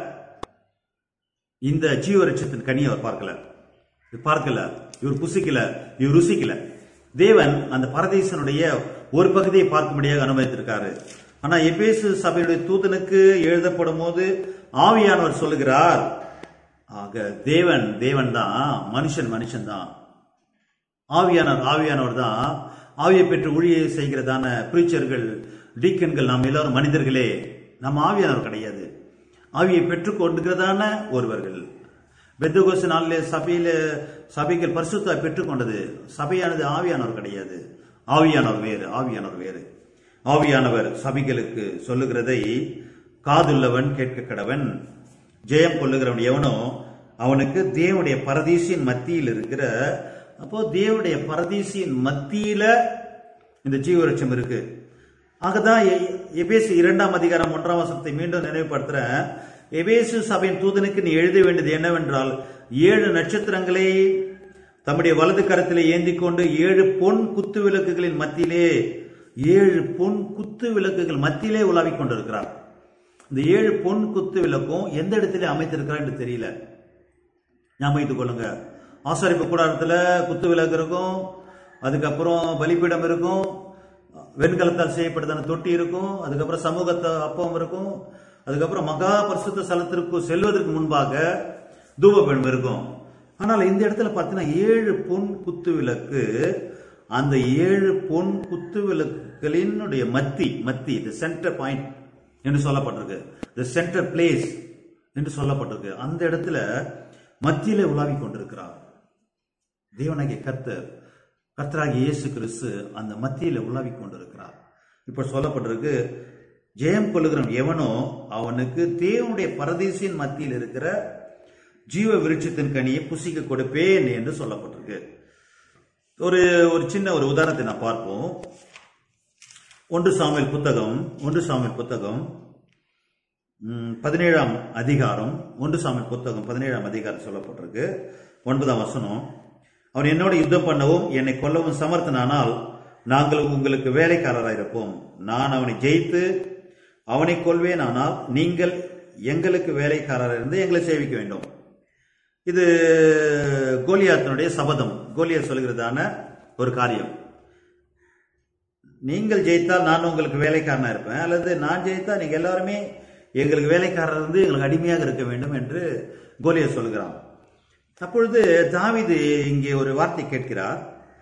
இந்த ஜீவரட்சத்தின் கனியை அவர் பார்க்கல, பார்க்கல, இவர் புசிக்கல, இவர் ருசிக்கல. தேவன் அந்த பரதீசனுடைய ஒரு பகுதியை பார்க்கும்படியாக அனுமதித்திருக்காரு. ஆனா எபேசு சபையுடைய தூதனுக்கு எழுதப்படும் போது ஆவியானவர் சொல்லுகிறார், ஆக தேவன் தேவன் தான், மனுஷன் மனுஷன் தான். ஆவியானவர் ஆவியானவர் தான். ஆவியை பெற்று ஊழியை செய்கிறதான பிரீச்சர்கள், டீக்கன்கள், நாம் எல்லாரும் மனிதர்களே, நம்ம ஆவியானவர் கிடையாது. ஆவியை பெற்றுக் கொண்டுகிறதான ஒருவர்கள். பெந்தகோஸ்து நாளிலே சபையில சபைகள் பரிசுத்த பெற்றுக்கொண்டது. சபையானது ஆவியானவர் கிடையாது, ஆவியானவர் வேறு. ஆவியானவர் வேறு. ஆவியானவர் சபைகளுக்கு சொல்லுகிறதை காதுள்ளவன் கேட்க கடவன். ஜெயம் கொள்ளுகிறவன் எவனோ அவனுக்கு தேவனுடைய பரதீசின் மத்தியில் இருக்கிற, அப்போ தேவனுடைய பரதீசின் மத்தியில இந்த ஜீவவருட்சம் இருக்கு. ஆகதான் எபேசு இரண்டாம் அதிகாரம் ஒன்றாம் வசனத்தை மீண்டும் நினைவுபடுத்துறேன். எபேசு சபையின் தூதனுக்கு நீ எழுத வேண்டியது என்னவென்றால், ஏழு நட்சத்திரங்களை தம்முடைய வலது கரத்திலே ஏந்தி கொண்டு ஏழு பொன் குத்து விளக்குகளின் மத்தியிலே, ஏழு பொன் குத்து விளக்குகள் மத்தியிலே உலாவிக் கொண்டிருக்கிறார். இந்த ஏழு பொன் குத்து விளக்கும் எந்த இடத்துல அமைத்திருக்கிறார் என்று தெரியல, ஞாபகம் கொள்ளுங்க. ஆசாரிப்பு கூடாரத்துல குத்து விளக்கு இருக்கும், அதுக்கப்புறம் பலிபீடம் இருக்கும், வெண்கலத்தால் செய்யப்பட்டதான தொட்டி இருக்கும், அதுக்கப்புறம் சமூகத்தை அப்பம் இருக்கும், அதுக்கப்புறம் மகா பரிசுத்த ஸ்தலத்திற்கு செல்வதற்கு முன்பாக தூபபீடம் இருக்கும். ஆனால் இந்த இடத்துல பார்த்தீங்கன்னா ஏழு பொன் குத்து விளக்கு, அந்த ஏழு பொன் குத்து விளக்குகளினுடைய மத்தி மத்தி தி சென்டர் பாயிண்ட் என்று சொல்லப்பட்டிருக்கு, தி சென்டர் பிளேஸ் என்று சொல்லப்பட்டிருக்கு. அந்த இடத்துல மத்தியிலே உலாவிக் கொண்டிருக்கிறார் தேவனாகிய கர்த்தர், கர்த்தராகிய இயேசு கிறிஸ்து அந்த மத்தியில உலாவிக் கொண்டிருக்கிறார். இப்ப சொல்லப்பட்டிருக்கு, ஜெயம் கொள்ளுகிறவன் எவனோ அவனுக்கு தேவனுடைய பரதீசின் மத்தியில் இருக்கிற ஜீவ விருட்சத்தின் கனியை புசிக்க கொடுப்பேன் என்று சொல்லப்பட்டிருக்கு. ஒரு ஒரு சின்ன ஒரு உதாரணத்தை நான் பார்ப்போம். ஒன்று சாமுவேல் புத்தகம் ஒன்று சாமுவேல் புத்தகம் பதினேழாம் அதிகாரம் ஒன்று சாமுவேல் புத்தகம் பதினேழாம் அதிகாரம் சொல்லப்பட்டிருக்கு. ஒன்பதாம் வசனம், அவன் என்னோட யுத்தம் பண்ணவும் என்னை கொல்லவும் சமர்த்தனானால் நாங்கள் உங்களுக்கு வேலைக்காரராயிருப்போம். நான் அவனை ஜெயித்து அவனை கொள்வேன், ஆனால் நீங்கள் எங்களுக்கு வேலைக்காரராக இருந்து எங்களை சேவிக்க வேண்டும். இது கோலியாத்தினுடைய சபதம். கோலியாத் சொல்கிறதான ஒரு காரியம். நீங்கள் ஜெயித்தால் நான் உங்களுக்கு வேலைக்காரனா இருப்பேன், அல்லது நான் ஜெயித்தால் நீங்க எல்லாருமே எங்களுக்கு வேலைக்காரர் இருந்து எங்களுக்கு அடிமையாக இருக்க வேண்டும் என்று கோலியாத் சொல்கிறான். அப்பொழுது தாவீது இங்கே ஒரு வார்த்தை கேட்கிறார்.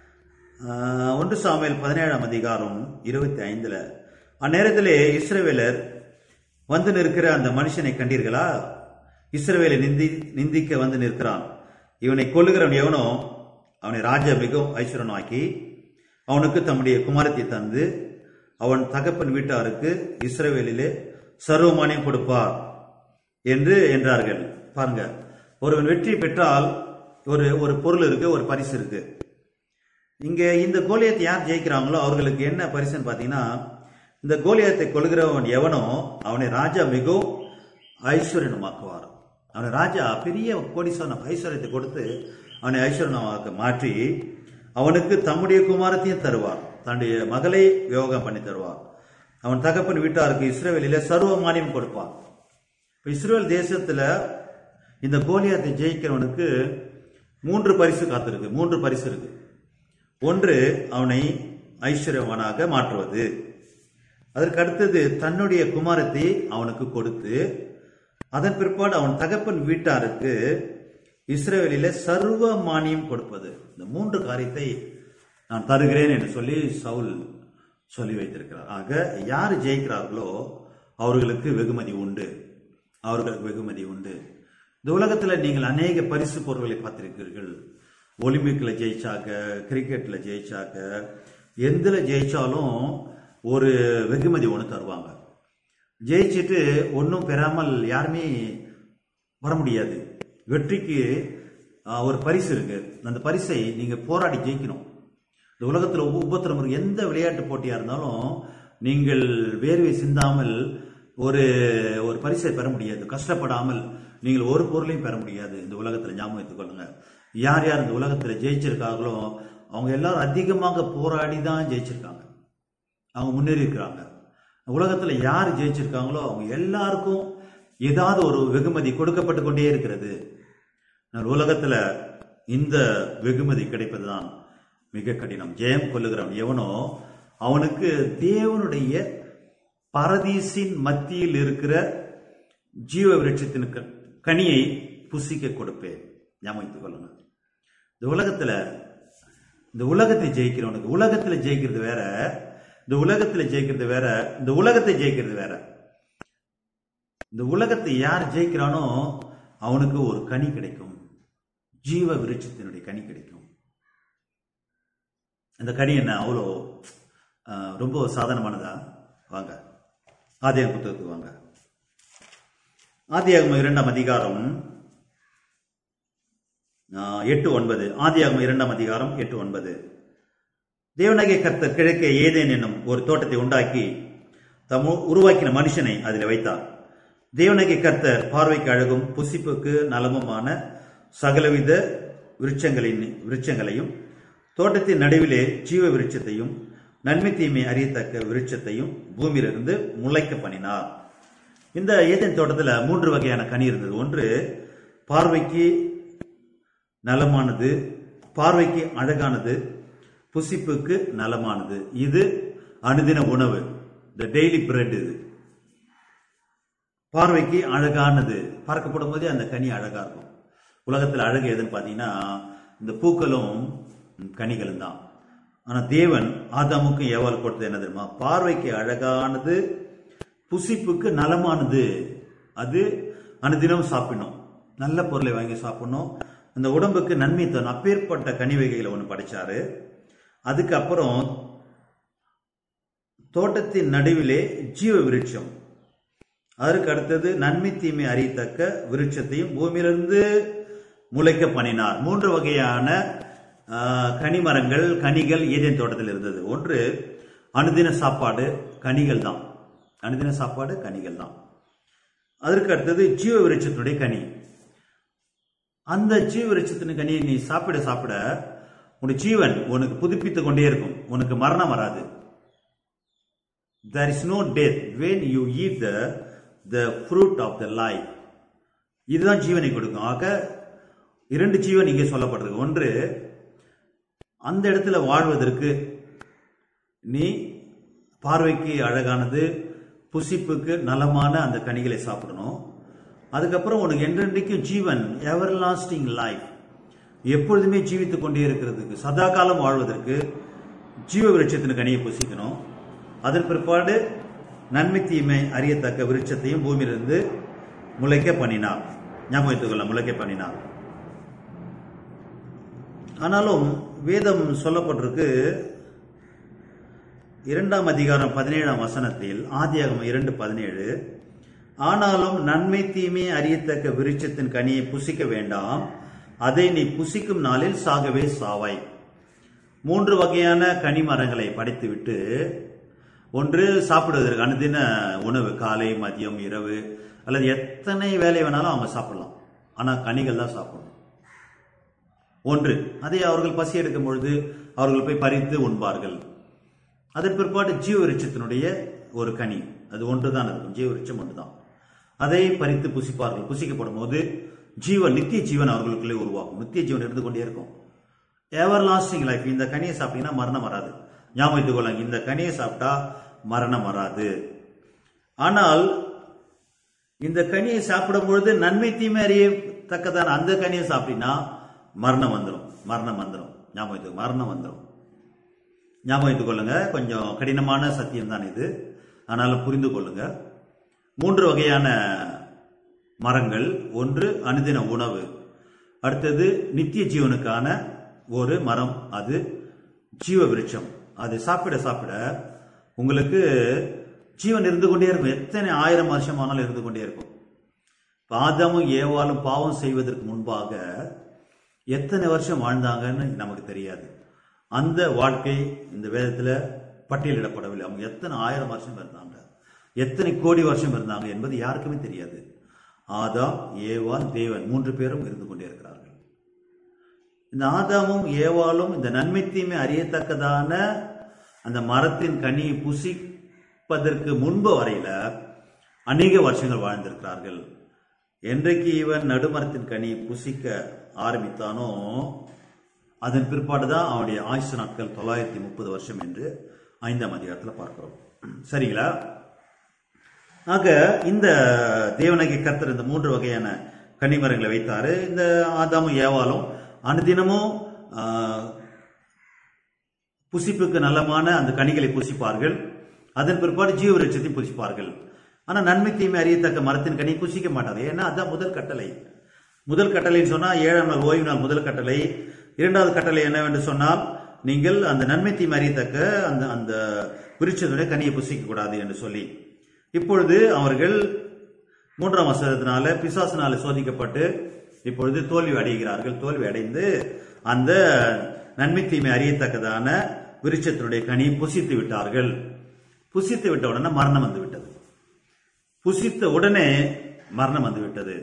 ஒன்று சாமுவேல் பதினேழாம் அதிகாரம் இருபத்தி ஐந்துல, அந்நேரத்திலே இஸ்ரவேலர் வந்து நிற்கிற அந்த மனுஷனை கண்டீர்களா? இஸ்ரவேலை நிந்தி நிந்திக்க வந்து நிற்கிறான். இவனை கொல்லுகிறவன் எவனோ அவனை ராஜா மிகவும் ஐஸ்வரனாக்கி அவனுக்கு தம்முடைய குமாரத்தை தந்து அவன் தகப்பன் வீட்டாருக்கு இஸ்ரவேலிலே சர்வமானியம் கொடுப்பார் என்று என்றார்கள். பாருங்க, ஒருவன் வெற்றி பெற்றால் ஒரு ஒரு பொருள் இருக்கு, ஒரு பரிசு இருக்கு. இங்க இந்த கோலியத்தை யார் ஜெயிக்கிறாங்களோ அவர்களுக்கு என்ன பரிசுன்னு பாத்தீங்கன்னா, இந்த கோலியத்தை கொள்கிறவன் எவனோ அவனை ராஜா மிகவும் ஐஸ்வர்யமாக்குவார். அவனை ராஜா பெரிய கோடீஸ்வரன் ஐஸ்வர்யத்தை கொடுத்து அவனை ஐஸ்வர்யமாக்க மாற்றி அவனுக்கு தம்முடைய குமாரத்தையும் தருவார், தன்னுடைய மகளை விவாகம் பண்ணி தருவார். அவன் தகப்பன் வீட்டாருக்கு இஸ்ரவேலில சர்வ மானியம் கொடுப்பான். இஸ்ரேல் தேசத்துல இந்த கோலியாத்தை ஜெயிக்கிறவனுக்கு மூன்று பரிசு காத்திருக்கு, மூன்று பரிசு இருக்கு. ஒன்று, அவனை ஐஸ்வர்யவனாக மாற்றுவது. அதற்கு அடுத்தது தன்னுடைய குமாரத்தை அவனுக்கு கொடுத்து அதன் பிற்பாடு அவன் தகப்பன் வீட்டாருக்கு இஸ்ரவேலில சர்வ மானியம் கொடுப்பது. இந்த மூன்று காரியத்தை நான் தருகிறேன் என்று சொல்லி சவுல் சொல்லி வைத்திருக்கிறார். ஆக யார் ஜெயிக்கிறார்களோ அவர்களுக்கு வெகுமதி உண்டு, அவர்களுக்கு வெகுமதி உண்டு. இந்த உலகத்துல நீங்கள் அநேக பரிசு பொருட்களை பார்த்திருக்கிறீர்கள். ஒலிம்பிக்ல ஜெயிச்சாக்க, கிரிக்கெட்ல ஜெயிச்சாக்க, எந்தில ஜெயிச்சாலும் ஒரு வெகுமதி ஒன்று தருவாங்க. ஜெயிச்சுட்டு ஒன்றும் பெறாமல் யாருமே வர முடியாது. வெற்றிக்கு ஒரு பரிசு இருக்கு, அந்த பரிசை நீங்க போராடி ஜெயிக்கணும். இந்த உலகத்துல உபத்திரம் இருக்கு. எந்த விளையாட்டு போட்டியா இருந்தாலும் நீங்கள் வேர்வை சிந்தாமல் ஒரு ஒரு பரிசை பெற முடியாது, கஷ்டப்படாமல் நீங்கள் ஒரு பொருளையும் பெற முடியாது. இந்த உலகத்துல ஞாபகம் வைத்துக் கொள்ளுங்க. யார் யார் இந்த உலகத்துல ஜெயிச்சிருக்காங்களோ அவங்க எல்லாரும் அதிகமாக போராடி தான் ஜெயிச்சிருக்காங்க, அவங்க முன்னேறி இருக்கிறாங்க. உலகத்துல யார் ஜெயிச்சிருக்காங்களோ அவங்க எல்லாருக்கும் ஏதாவது ஒரு வெகுமதி கொடுக்கப்பட்டு கொண்டே இருக்கிறது. உலகத்துல இந்த வெகுமதி கிடைப்பதுதான் மிக கடினம். ஜெயம் கொள்ளுகிறவன் எவனோ அவனுக்கு தேவனுடைய பரதீசின் மத்தியில் இருக்கிற ஜீவ விருட்சத்தின் கனியை புசிக்க கொடுப்பேன். ஞாபகத்துக் கொள்ளுங்க. இந்த உலகத்துல இந்த உலகத்தை ஜெயிக்கிறவனுக்கு, உலகத்துல ஜெயிக்கிறது வேற, இந்த உலகத்துல ஜெயிக்கிறது வேற, இந்த உலகத்தை ஜெயிக்கிறது வேற. இந்த உலகத்தை யார் ஜெயிக்கிறானோ அவனுக்கு ஒரு கனி கிடைக்கும். ஜீவ விருட்சத்தினுடைய கனி கிடைக்கும். இந்த கனி என்ன அவ்வளோ ரொம்ப சாதாரணமானதா? வாங்க ஆதியாகம புத்தகத்துக்கு வாங்க. ஆதியாகமம் இரண்டாம் அதிகாரம் எட்டு ஒன்பது. ஆதியாகமம் இரண்டாம் அதிகாரம் எட்டு ஒன்பது. தேவனாகிய கர்த்தர் கிழக்கே ஏதேன் என்னும் ஒரு தோட்டத்தை உண்டாக்கி தம் உருவாக்கின மனுஷனை அதில் வைத்தார். தேவனாகிய கர்த்தர் பார்வைக்கு அழகும் புசிப்புக்கு நலமுமான சகலவித விருட்சங்களின் விருட்சங்களையும் தோட்டத்தின் நடுவிலே ஜீவ விருட்சத்தையும் நன்மை தீமை அறியத்தக்க விருட்சத்தையும் பூமியிலிருந்து முளைக்க பண்ணினார். இந்த ஏதேன் தோட்டத்தில் மூன்று வகையான கனி இருந்தது. ஒன்று பார்வைக்கு நலமானது, பார்வைக்கு அழகானது, புசிப்புக்கு நலமானது. இது அனுதின உணவு, த டெய்லி பிரெட். இது பார்வைக்கு அழகானது. பார்க்கப்படும் போதே அந்த கனி அழகா இருக்கும். உலகத்தில் அழகு எதுன்னு பார்த்தீங்கன்னா இந்த பூக்களும் கனிகளும் தான். ஆனால் தேவன் ஆதாமுக்கும் ஏவாள் கொடுத்தது என்ன தெரியுமா? பார்வைக்கு அழகானது, புசிப்புக்கு நலமானது. அது அனுதினம் சாப்பிடணும், நல்ல பொருளை வாங்கி சாப்பிடணும், அந்த உடம்புக்கு நன்மை தரும். அப்பேற்பட்ட கனி வகைகளை ஒன்று படைச்சாரு. அதுக்கப்புறம் தோட்டத்தின் நடுவிலே ஜீவ விருட்சம், அதற்கு அடுத்தது நன்மை தீமை அறியத்தக்க விருட்சத்தையும் பூமியிலிருந்து முளைக்க பண்ணினார். மூன்று வகையான கனிமரங்கள் கனிகள் ஏதேன் தோட்டத்தில் இருந்தது. ஒன்று அனுதின சாப்பாடு, கனிகள் தான். அனுதின சாப்பாடு கனிகள் தான். அதற்கு அடுத்தது ஜீவ விருட்சத்தினுடைய கனி. அந்த ஜீவ விருட்சத்தின் கனியை நீ சாப்பிட சாப்பிட உன் ஜீவன் உனக்கு புதுப்பித்துக் கொண்டே இருக்கும், உனக்கு மரணம் வராது. There is no death when you eat the the fruit of the life. இதுதான் ஜீவனை கொடுக்கும். ஆக இரண்டு ஜீவன் இங்கே சொல்லப்படுறது. ஒன்று, அந்த இடத்துல வாழ்வதற்கு நீ பார்வைக்கு அழகானது, புசிப்புக்கு நலமான அந்த கனிகளை சாப்பிடணும். அதுக்கப்புறம் உனக்கு என்றென்றைக்கும் ஜீவன், எவர் லாஸ்டிங் லைஃப், எப்பொழுதுமே ஜீவித்துக் கொண்டே இருக்கிறதுக்கு, சதா காலம் வாழ்வதற்கு ஜீவ விருட்சத்தின் கனியை புசிக்கணும். அதன் பிற்பாடு நன்மை தீமை அறியத்தக்க விருட்சத்தையும் பூமியிலிருந்து முளைக்க பண்ணினார். ஞாபகத்துக் கொள்ள, முளைக்க பண்ணினார். ஆனாலும் வேதம் சொல்லப்பட்டிருக்கு இரண்டாம் அதிகாரம் பதினேழாம் வசனத்தில், ஆதியாகமம் இரண்டு பதினேழு, ஆனாலும் நன்மை தீமை அறியத்தக்க விருட்சத்தின் கனியை புசிக்க வேண்டாம், அதை நீ புசிக்கும் நாளில் சாகவே சாவாய். மூன்று வகையான கனி மரங்களை படைத்துவிட்டு, ஒன்று சாப்பிடுவதற்கு அனுதின உணவு, காலை மதியம் இரவு அல்லது எத்தனை வேலை வேணாலும் அவங்க சாப்பிடலாம், ஆனால் கனிகள் தான் சாப்பிடணும். ஒன்று, அதை அவர்கள் பசி எடுக்கும் பொழுது அவர்கள் போய் பறித்து உண்பார்கள். அதன் பிற்பாடு ஜீவ விருட்சத்தினுடைய ஒரு கனி, அது ஒன்றுதான் இருக்கும், ஜீவ விருட்சம் ஒன்றுதான். அதை பறித்து புசிப்பார்கள். புசிக்கப்படும் போது ஜீவன், நித்திய ஜீவன் அவர்களுக்குள்ளே உருவாகும். நித்திய ஜீவன் இருந்து கொண்டே இருக்கும், எவர் லாஸ்டிங் லைஃப். இந்த கனியை சாப்பிட்டீங்கன்னா மரணம் வராது. ஞாபகத்துக் கொள்ளாங்க, இந்த கனியை சாப்பிட்டா மரணம் வராது. ஆனால் இந்த கனியை சாப்பிடும் பொழுது நன்மை தீமை அறியத்தக்கதான அந்த கனியை சாப்பிட்டீங்கன்னா மரணம் வந்துடும், மரணம் வந்துடும். ஞாபகத்துக்கு மரணம் வந்துடும். ஞாபகத்துக் கொள்ளுங்க, கொஞ்சம் கடினமான சத்தியம் தான் இது, ஆனாலும் புரிந்து கொள்ளுங்க. மூன்று வகையான மரங்கள். ஒன்று அனுதின உணவு, அடுத்தது நித்திய ஜீவனுக்கான ஒரு மரம், அது ஜீவ விருட்சம். அதை சாப்பிட சாப்பிட உங்களுக்கு ஜீவன் இருந்து கொண்டே இருக்கும். எத்தனை ஆயிரம் வருஷம் ஆனாலும் இருந்து கொண்டே இருக்கும். ஆதாமும் ஏவாளும் பாவம் செய்வதற்கு முன்பாக எத்தனை வருஷம் வாழ்ந்தாங்கன்னு நமக்கு தெரியாது. அந்த வாழ்க்கை இந்த வேதத்துல பட்டியலிடப்படவில்லை. அவங்க எத்தனை ஆயிரம் வருஷம் இருந்தாங்க, எத்தனை கோடி வருஷம் இருந்தாங்க என்பது யாருக்குமே தெரியாது. ஆதாம், ஏவாள், தேவன் மூன்று பேரும் இருந்து கொண்டே இருக்கிறார்கள். இந்த ஆதாமும் ஏவாளும் இந்த நன்மை தீமை அறியத்தக்கதான அந்த மரத்தின் கனியை புசிப்பதற்கு முன்பு வரையில அநேக வருஷங்கள் வாழ்ந்திருக்கிறார்கள். என்றைக்கு இவன் நடுமரத்தின் கனியை புசிக்க ஆரம்பித்தானோ அதன் பிற்பாடுதான் அவனுடைய ஆயுசு நாட்கள் தொள்ளாயிரத்தி முப்பது வருஷம் என்று ஐந்தாம் அதிகாரத்தில் பார்க்கிறோம். சரிங்களா? ஆக இந்த தேவனாகிய கர்த்தர் இந்த மூன்று வகையான கனிமரங்களை வைத்தாரு. இந்த ஆதாமும் ஏவாளும் அனுதினமும் புசிப்புக்கு நல்லமான அந்த கனிகளை புசிப்பார்கள். அதன் பிற்பாடு ஜீவ விருட்சத்தை புசிப்பார்கள். ஆனா நன்மை தீமை அறியத்தக்க மரத்தின் கனியை புசிக்க மாட்டாங்க. ஏன்னா அதான் முதல் கட்டளை. முதல் கட்டளைன்னு சொன்னா ஏழாம் நாள் ஓய்வு நாள் முதல் கட்டளை. இரண்டாவது கட்டளை என்னவென்று சொன்னால், நீங்கள் அந்த நன்மை தீமை அறியத்தக்க அந்த அந்த விருட்சத்துடைய கனியை புசிக்க கூடாது என்று சொல்லி, இப்பொழுது அவர்கள் மூன்றாம் வசனத்தினால பிசாசினால சோதிக்கப்பட்டு இப்பொழுது தோல்வி அடைகிறார்கள். தோல்வி அடைந்து அந்த நன்மை தீமை அறியத்தக்கதான விருட்சத்தினுடைய கனியை புசித்து விட்டார்கள். புசித்து விட்ட உடனே மரணம் வந்து விட்டது. புசித்த உடனே மரணம் வந்து விட்டது.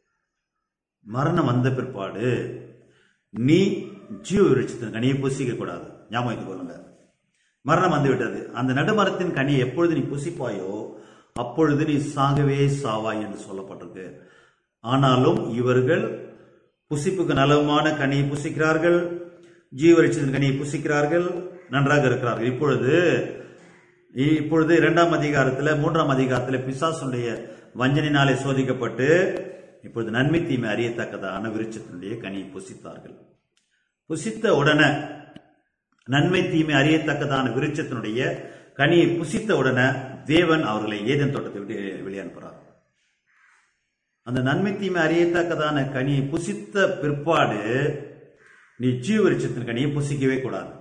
மரணம் வந்த பிற்பாடு நீ ஜீவ விருட்சத்தின் கனியை புசிக்க கூடாது. ஞாபகம் கொள்ளுங்க. மரணம் வந்து விட்டது. அந்த நடுமரத்தின் கனியை எப்பொழுது நீ புசிப்பாயோ அப்பொழுது நீ சாகவே சாவாய் என்று சொல்லப்பட்டிருக்கு. ஆனாலும் இவர்கள் புசிப்புக்கு நலமான கனியை புசிக்கிறார்கள், ஜீவ விருட்சத்தின் கனியை புசிக்கிறார்கள், நன்றாக இருக்கிறார்கள். இப்பொழுது இப்பொழுது இரண்டாம் அதிகாரத்துல மூன்றாம் அதிகாரத்துல பிசாசுடைய வஞ்சனையினாலே சோதிக்கப்பட்டு இப்பொழுது நன்மை தீமை அறியத்தக்கதான விருட்சத்தினுடைய கனியை புசித்தார்கள். புசித்த உடனே நன்மை தீமை அறியத்தக்கதான விருட்சத்தினுடைய கனியை புசித்த உடனே தேவன் அவர்களை ஏதேன் தோட்டத்தை விட்டு வெளியனுப்புறார். அந்த நன்மை தீமை அறியத்தக்கதான கனியை புசித்த பிற்பாடு நீ ஜீவ விருட்சத்தின் கனியை புசிக்கவே கூடாது.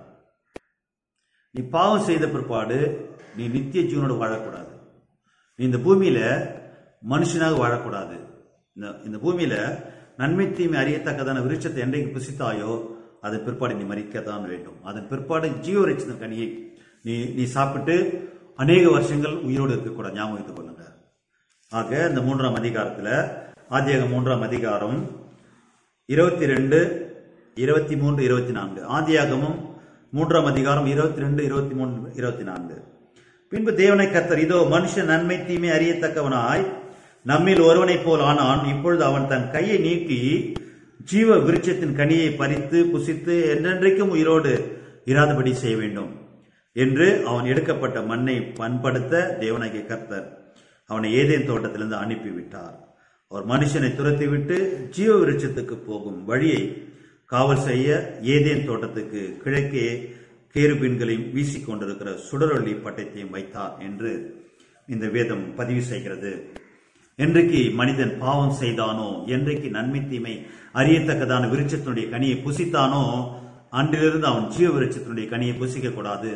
நீ பாவம் செய்த பிற்பாடு நீ நித்திய ஜீவனோடு வாழக்கூடாது. நீ இந்த பூமியில மனுஷனாக வாழக்கூடாது. இந்த பூமியில நன்மை தீமை அறியத்தக்கதான விருட்சத்தை என்றைக்கு புசித்தாயோ அதன் பிற்பாடு நீ மரிக்கத்தான் வேண்டும். அதன் பிற்பாடு ஜீவ விருட்சத்தின் கனியை நீ நீ சாப்பிட்டு அநேக வருஷங்கள் உயிரோடு இருக்கக்கூடாது. ஞாபகம் வைத்துக் கொள்ளுங்க. ஆக இந்த மூன்றாம் அதிகாரத்துல ஆதியாகமம் மூன்றாம் அதிகாரம் இருபத்தி ரெண்டு இருபத்தி மூன்று இருபத்தி நான்கு ஆதியாகமம் மூன்றாம் அதிகாரம் இருபத்தி ரெண்டு இருபத்தி மூன்று இருபத்தி நான்கு பின்பு தேவனை கர்த்தர், இதோ மனுஷன் நன்மை தீமை அறியத்தக்கவனாய் நம்மில் ஒருவனை போல் ஆனான். இப்பொழுது அவன் தன் கையை நீட்டி ஜீவ விருட்சத்தின் கனியை பறித்து புசித்து என்றென்றைக்கும் உயிரோடு இராதபடி செய்ய வேண்டும் என்று அவன் எடுக்கப்பட்ட மண்ணை பண்படுத்த தேவனாகிய கர்த்தர் அவனை ஏதேன் தோட்டத்திலிருந்து அனுப்பிவிட்டார். அவர் மனுஷனை துரத்திவிட்டு ஜீவ விருட்சத்துக்கு போகும் வழியை காவல் செய்ய ஏதேன் தோட்டத்துக்கு கிழக்கே கேருபீன்களையும் வீசிக்கொண்டிருக்கிற சுடரொளி பட்டயத்தையும் வைத்தார் என்று இந்த வேதம் பதிவு செய்கிறது. என்றைக்கு மனிதன் பாவம் செய்தானோ, என்றைக்கு நன்மை தீமை அறியத்தக்கதான விருட்சத்தினுடைய கனியை புசித்தானோ அன்றிலிருந்து அவன் ஜீவ விருட்சத்தினுடைய கனியை புசிக்க கூடாது.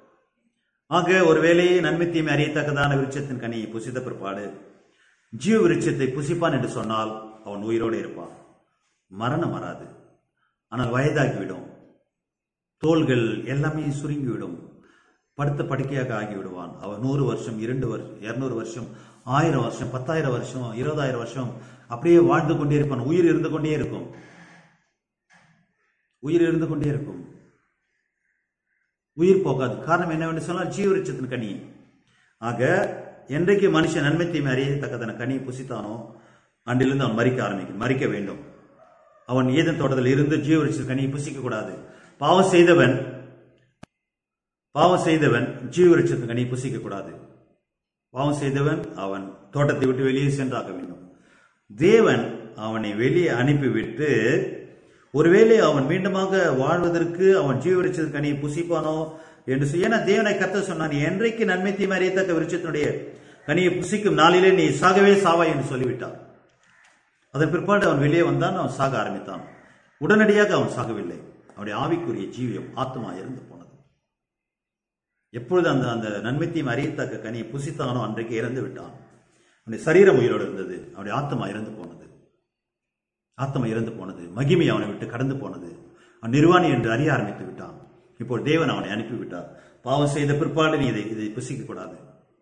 ஆக ஒருவேளை நன்மை தீமை அறியத்தக்கதான விருட்சத்தின் கனியை புசித்த பிற்பாடு ஜீவ விருட்சத்தை புசிப்பான் என்று சொன்னால் அவன் உயிரோடு இருப்பான். மரணம் வராது, ஆனால் வயதாகிவிடும், தோள்கள் எல்லாமே சுருங்கிவிடும், படுத்த படுக்கையாக ஆகிவிடுவான். அவன் நூறு வருஷம் இரண்டு வருஷம் இருநூறு வருஷம் ஆயிரம் வருஷம் பத்தாயிரம் வருஷம் இருபதாயிரம் வருஷம் அப்படியே வாழ்ந்து கொண்டே இருப்பான். உயிர் இருந்து கொண்டே இருக்கும், உயிர் இருந்து கொண்டே இருக்கும், உயிர் போகாது. காரணம் என்னவென்று சொன்னால் ஜீவ விருட்சத்தின் கனி. ஆக என்றைக்கு மனுஷன் நன்மை தீமை அறியத்தக்கதான கனியை புசித்தானோ அன்றிலிருந்து அவன் மறிக்க ஆரம்பிக்கும், மறிக்க வேண்டும். அவன் ஏதேன் தோட்டத்தில் இருந்து ஜீவ விருட்சத்தின் கனியை புசிக்க கூடாது. பாவம் செய்தவன் பாவம் செய்தவன் ஜீவ விருட்சத்தின் கனியை புசிக்க கூடாது. பாவம் செய்தவன் அவன் தோட்டத்தை விட்டு வெளியே சென்றாக வேண்டும். தேவன் அவனை வெளியே அனுப்பிவிட்டு ஒருவேளை அவன் மீண்டுமாக வாழ்வதற்கு அவன் ஜீவ விருட்சத்தின் கனியை புசிப்பானோ என்று சொல்லி, ஏன்னா தேவனை கர்த்தர் சொன்னான், என்றைக்கு நன்மை தீமை அறியத்தக்க விருட்சத்தினுடைய கனியை புசிக்கும் நாளிலே நீ சாகவே சாவாய் என்று சொல்லிவிட்டார். அதன் பிற்பாடு அவன் வெளியே வந்தான், அவன் சாக ஆரம்பித்தான். உடனடியாக அவன் சாகவில்லை, அவனுடைய ஆவிக்குரிய ஜீவியம் ஆத்மா இறந்து போனது. எப்பொழுது அந்த அந்த நன்மை தீமை அறியத்தக்க கனியை புசித்தானோ அன்றைக்கு இறந்து விட்டான். அவனுடைய சரீரம் உயிரோடு இருந்தது, அவனுடைய ஆத்மா இறந்து போனது. ஆத்மா இறந்து போனது, மகிமை அவனை விட்டு கடந்து போனது. அவன் நிர்வாணி என்று அறிய ஆரம்பித்து விட்டான். இப்போ தேவன் அவனை அனுப்பிவிட்டார். பாவம் செய்த பிற்பாடு நீ இதை இதை புசிக்க கூடாது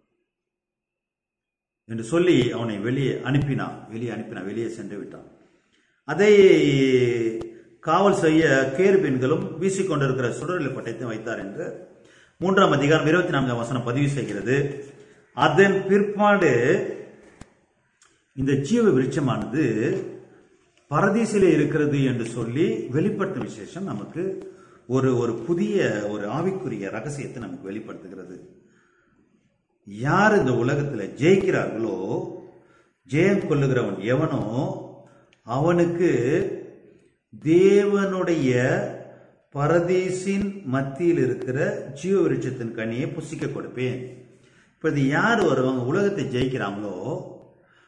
என்று சொல்லி அவனை வெளியே அனுப்பினான். வெளியே அனுப்பினான் வெளியே சென்று விட்டான். அதை காவல் செய்ய கேருபீன்களும் வீசிக்கொண்டிருக்கிற சுடரொளி பட்டயத்தை வைத்தார் என்று மூன்றாம் அதிகாரம் இருபத்தி நான்காம் வசனம் பதிவு செய்கிறது. அதன் பிற்பாடு இந்த ஜீவ விருட்சமானது பரதீசிலே இருக்கிறது என்று சொல்லி வெளிப்படுத்த விசேஷம் நமக்கு ஒரு ஒரு புதிய ஒரு ஆவிக்குரிய ரகசியத்தை நமக்கு வெளிப்படுத்துகிறது. யார் இந்த உலகத்தில் ஜெயிக்கிறார்களோ, ஜெயம் கொள்ளுகிறவன் எவனோ அவனுக்கு தேவனுடைய பரதீசின் மத்தியில் இருக்கிற ஜீவ விருட்சத்தின் கனியை புசிக்க கொடுப்பேன். இப்ப இது யார் வருவாங்க? உலகத்தை ஜெயிக்கிறாங்களோ,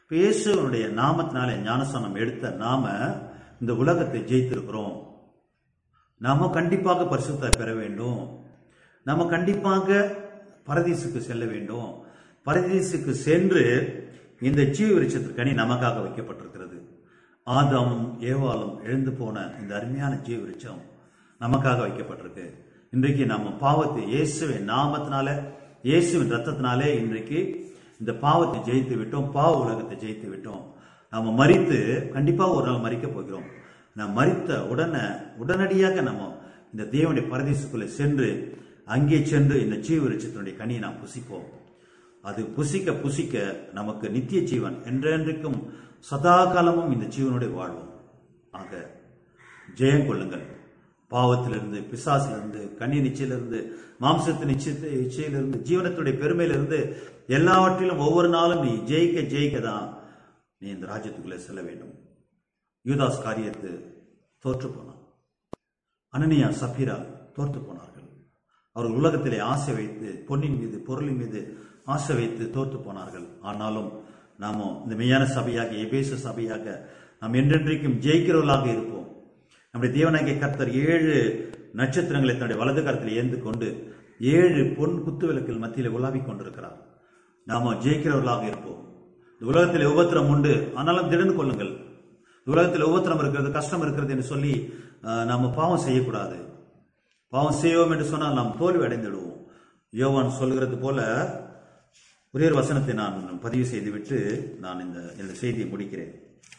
இயேசுனுடைய நாமத்தினாலே ஞானஸ்நானம் எடுத்த நாம இந்த உலகத்தை ஜெயித்திருக்கிறோம். நாம கண்டிப்பாக பரிசுத்தத்தை பெற வேண்டும். நாம கண்டிப்பாக பரதீசுக்கு செல்ல வேண்டும். பரதீசுக்கு சென்று இந்த ஜீவ விருட்சத்தின் கனி நமக்காக வைக்கப்பட்டிருக்கிறது. ஆதாமும் ஏவாளும் எழுந்து போன இந்த அருமையான ஜீவ விருட்சம் நமக்காக வைக்கப்பட்டிருக்கு. இன்றைக்கு நம்ம பாவத்தை இயேசுவின் நாமத்தினால, இயேசுவின் ரத்தத்தினாலே இன்றைக்கு இந்த பாவத்தை ஜெயித்து விட்டோம். பாவ உலகத்தை ஜெயித்து விட்டோம். நாம மரித்து கண்டிப்பாக ஒரு நாள் மரிக்க போகிறோம். நாம் மரித்த உடனே உடனடியாக நம்ம இந்த தேவனுடைய பரதீசுக்குள்ளே சென்று அங்கே சென்று இந்த ஜீவ விருட்சத்தினுடைய கனியை நாம் புசிப்போம். அது புசிக்க புசிக்க நமக்கு நித்திய ஜீவன் என்றென்றைக்கும் சதா காலமும் இந்த ஜீவனுடைய வாழ்வோம். ஆக ஜெயம் கொள்ளுங்கள். பாவத்திலிருந்து, பிசாசிலிருந்து, கன்னி நிச்சயிலிருந்து, மாம்சத்து நிச்சயத்தை இச்சையிலிருந்து, ஜீவனத்துடைய பெருமையிலிருந்து, எல்லாவற்றிலும் ஒவ்வொரு நாளும் நீ ஜெயிக்க ஜெயிக்க தான் நீ இந்த ராஜ்யத்துக்குள்ளே செல்ல வேண்டும். யூதாஸ் காரியத்து தோற்று போனான். அனனியா சபீரா தோற்று போனார்கள். அவர்கள் உலகத்திலே ஆசை வைத்து, பொன்னின் மீது பொருளின் மீது ஆசை வைத்து தோற்று போனார்கள். ஆனாலும் நாம இந்த மெய்யான சபையாக, எபேசு சபையாக நாம் என்றென்றைக்கும் ஜெயிக்கிறவர்களாக இருப்போம். நம்முடைய தேவனாகிய கர்த்தர் ஏழு நட்சத்திரங்களை தன்னுடைய வலது கரத்தில் ஏந்து கொண்டு ஏழு பொன் குத்து விளக்கில் மத்தியில் உலாவிக் கொண்டிருக்கிறார். நாம ஜெயிக்கிறவர்களாக இருப்போம். இந்த உலகத்தில் உபத்திரம் உண்டு, ஆனாலும் திடன் கொள்ளுங்கள். உலகத்தில் உபத்திரம் இருக்கிறது, கஷ்டம் இருக்கிறது என்று சொல்லி நாம பாவம் செய்யக்கூடாது. பாவம் செய்வோம் என்று சொன்னால் நாம் தோல்வி அடைந்துடுவோம். யோவான் சொல்கிறது போல ஒரே ஒரு வசனத்தை நான் பதிவு செய்துவிட்டு நான் இந்த இந்த செய்தியை முடிக்கிறேன்.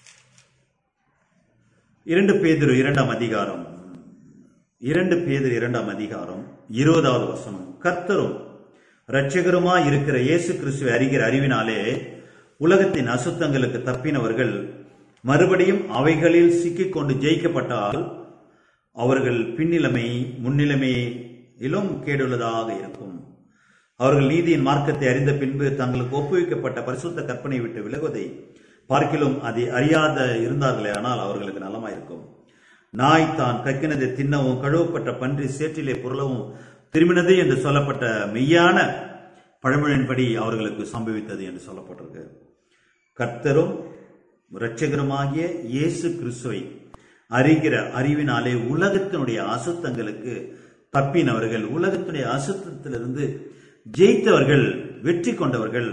இரண்டு பேதுரு இரண்டாம் அதிகாரம் இரண்டு பேதுரு இரண்டாம் அதிகாரம் இருபதாவது வசனம். கர்த்தரும் இரட்சகருமாய் இருக்கிற இயேசு கிறிஸ்துவை அறிகிற அறிவினாலே உலகத்தின் அசுத்தங்களுக்கு தப்பினவர்கள் மறுபடியும் அவைகளில் சிக்கிக்கொண்டு ஜெயிக்கப்பட்டால் அவர்கள் பின்னிலைமை முன்னிலைமையிலும் கேடுள்ளதாக இருக்கும். அவர்கள் நீதியின் மார்க்கத்தை அறிந்த பின்பு தங்களுக்கு ஒப்புவிக்கப்பட்ட பரிசுத்த கற்பனை விட்டு விலகுவதை பார்க்கிலும் அதை அறியாத இருந்தார்களே ஆனால் அவர்களுக்கு நலமாயிருக்கும். நாய் தான் கக்கினதை தின்னவும் கழுவப்பட்ட பன்றி சேற்றிலே பொருளவும் திரும்பினது என்று சொல்லப்பட்ட மெய்யான பழமொழியின்படி அவர்களுக்கு சம்பவித்தது என்று சொல்லப்பட்டிருக்கு. கர்த்தரும் இரட்சகருமாகிய இயேசு கிறிஸ்துவை அறிகிற அறிவினாலே உலகத்தினுடைய அசுத்தங்களுக்கு தப்பினவர்கள், உலகத்தினுடைய அசுத்தத்திலிருந்து ஜெயித்தவர்கள், வெற்றி கொண்டவர்கள்,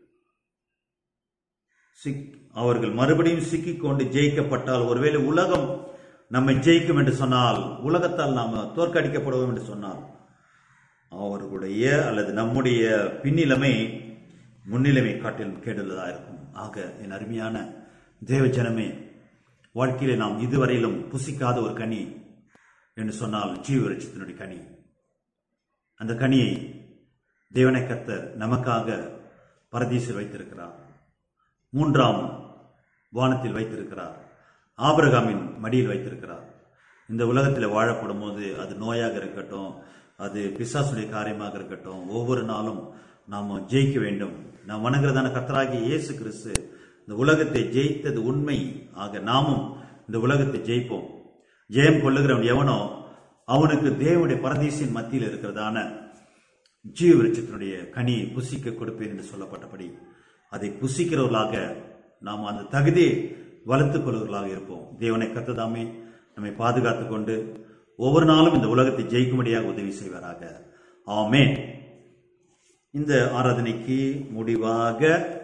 அவர்கள் மறுபடியும் சிக்கிக்கொண்டு ஜெயிக்கப்பட்டால், ஒருவேளை உலகம் நம்மை ஜெயிக்கும் என்று சொன்னால், உலகத்தால் நாம் தோற்கடிக்கப்படுவோம் என்று சொன்னால், அவர்களுடைய அல்லது நம்முடைய பின்னிலைமை முன்னிலைமை காட்டிலும் கேடுள்ளதாக இருக்கும். ஆக என் அருமையான தேவ ஜனமே, வாழ்க்கையிலே நாம் இதுவரையிலும் புசிக்காத ஒரு கனி என்று சொன்னால் ஜீவ விருட்சத்தினுடைய கனி. அந்த கனியை தேவனை கர்த்தர் நமக்காக பரதீசில் வைத்திருக்கிறார். மூன்றாம் வானத்தில் வைத்திருக்கிறார். ஆபிரகாமின் மடியில் வைத்திருக்கிறார். இந்த உலகத்தில் வாழப்படும் போது அது நோயாக இருக்கட்டும், அது பிசாசுடைய காரியமாக இருக்கட்டும், ஒவ்வொரு நாளும் நாம் ஜெயிக்க வேண்டும். நாம் வணங்குறதான கர்த்தராகிய இயேசு கிறிஸ்து இந்த உலகத்தை ஜெயித்தது உண்மை. ஆக நாமும் இந்த உலகத்தை ஜெயிப்போம். ஜெயம் கொள்ளுகிறவன் எவனோ அவனுக்கு தேவனுடைய பரதீசின் மத்தியில் இருக்கிறதான ஜீவ விருட்சத்தினுடைய கனியை புசிக்க கொடுப்பேன் என்று சொல்லப்பட்டபடி அதை புசிக்கிறவர்களாக நாம் அந்த தகுதியை வளர்த்துக் கொள்வர்களாக இருப்போம். தேவனை கர்த்ததாமே நம்மை பாதுகாத்துக் கொண்டு ஒவ்வொரு நாளும் இந்த உலகத்தை ஜெயிக்கும்படியாக உதவி செய்வாராக. ஆமென். இந்த ஆராதனைக்கு முடிவாக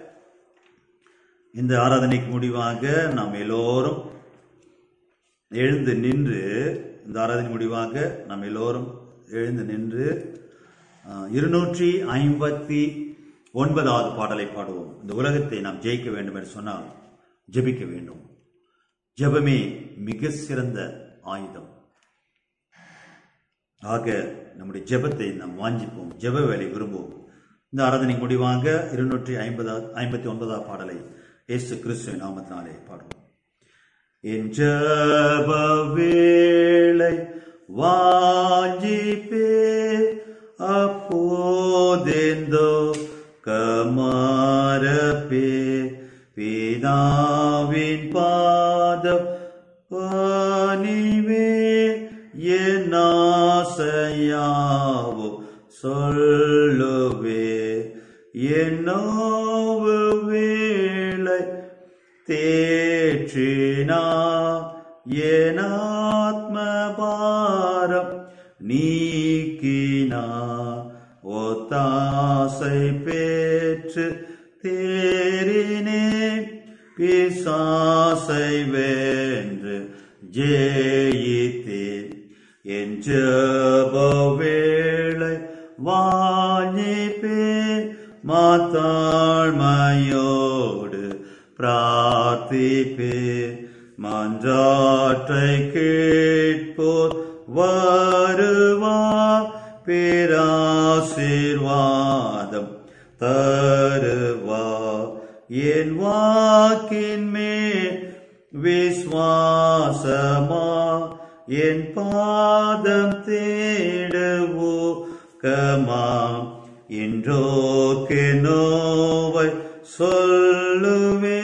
இந்த ஆராதனைக்கு முடிவாக நாம் எல்லோரும் எழுந்து நின்று இந்த ஆராதனை முடிவாக நாம் எல்லோரும் எழுந்து நின்று இருநூற்றி ஐம்பத்தி ஒன்பதாவது பாடலை பாடுவோம். இந்த உலகத்தை நாம் ஜெயிக்க வேண்டும் என்று சொன்னால் ஜெபிக்க வேண்டும். ஜெபமே மிக சிறந்த ஆயுதம். ஆக நம்முடைய ஜெபத்தை நாம் வாஞ்சிப்போம், ஜெப வேலை விரும்புவோம். இந்த ஆராதனை முடிவாக இருநூற்றி ஐம்பதாவது ஐம்பத்தி ஒன்பதாவது பாடலை இயேசு கிறிஸ்துவின் நாமத்தினாலே பாடுவோம். என் ஜெப வேளை வாஞ்சிப்பே அப்போதெந்தோ கமாரப்பே பிதாவின் பாதம் பணிவே என் ஆசையாவோ சொல்லுவே என்னோவு வேளை தேற்றினார் என் ஆத்மபாரம் நீக்கினார் ஒத்தாசை பெற்று தேறினேன் பிசாசை வென்று ஜெயித்தேன் என் ஜெப வேளை வாஞ்சிப்பேன் மாத்தாழ்மையோடு பிரார்த்திப்பேன் மன்றாற்றை கேட்போர் வருவார் பேராசீர்வாதம் தருவார் என் வாக்கின் மேல் விஸ்வாசமா என் பாதம் தேடுவோ கமாம் இன்றோக்கு நோவை சொல்லுவே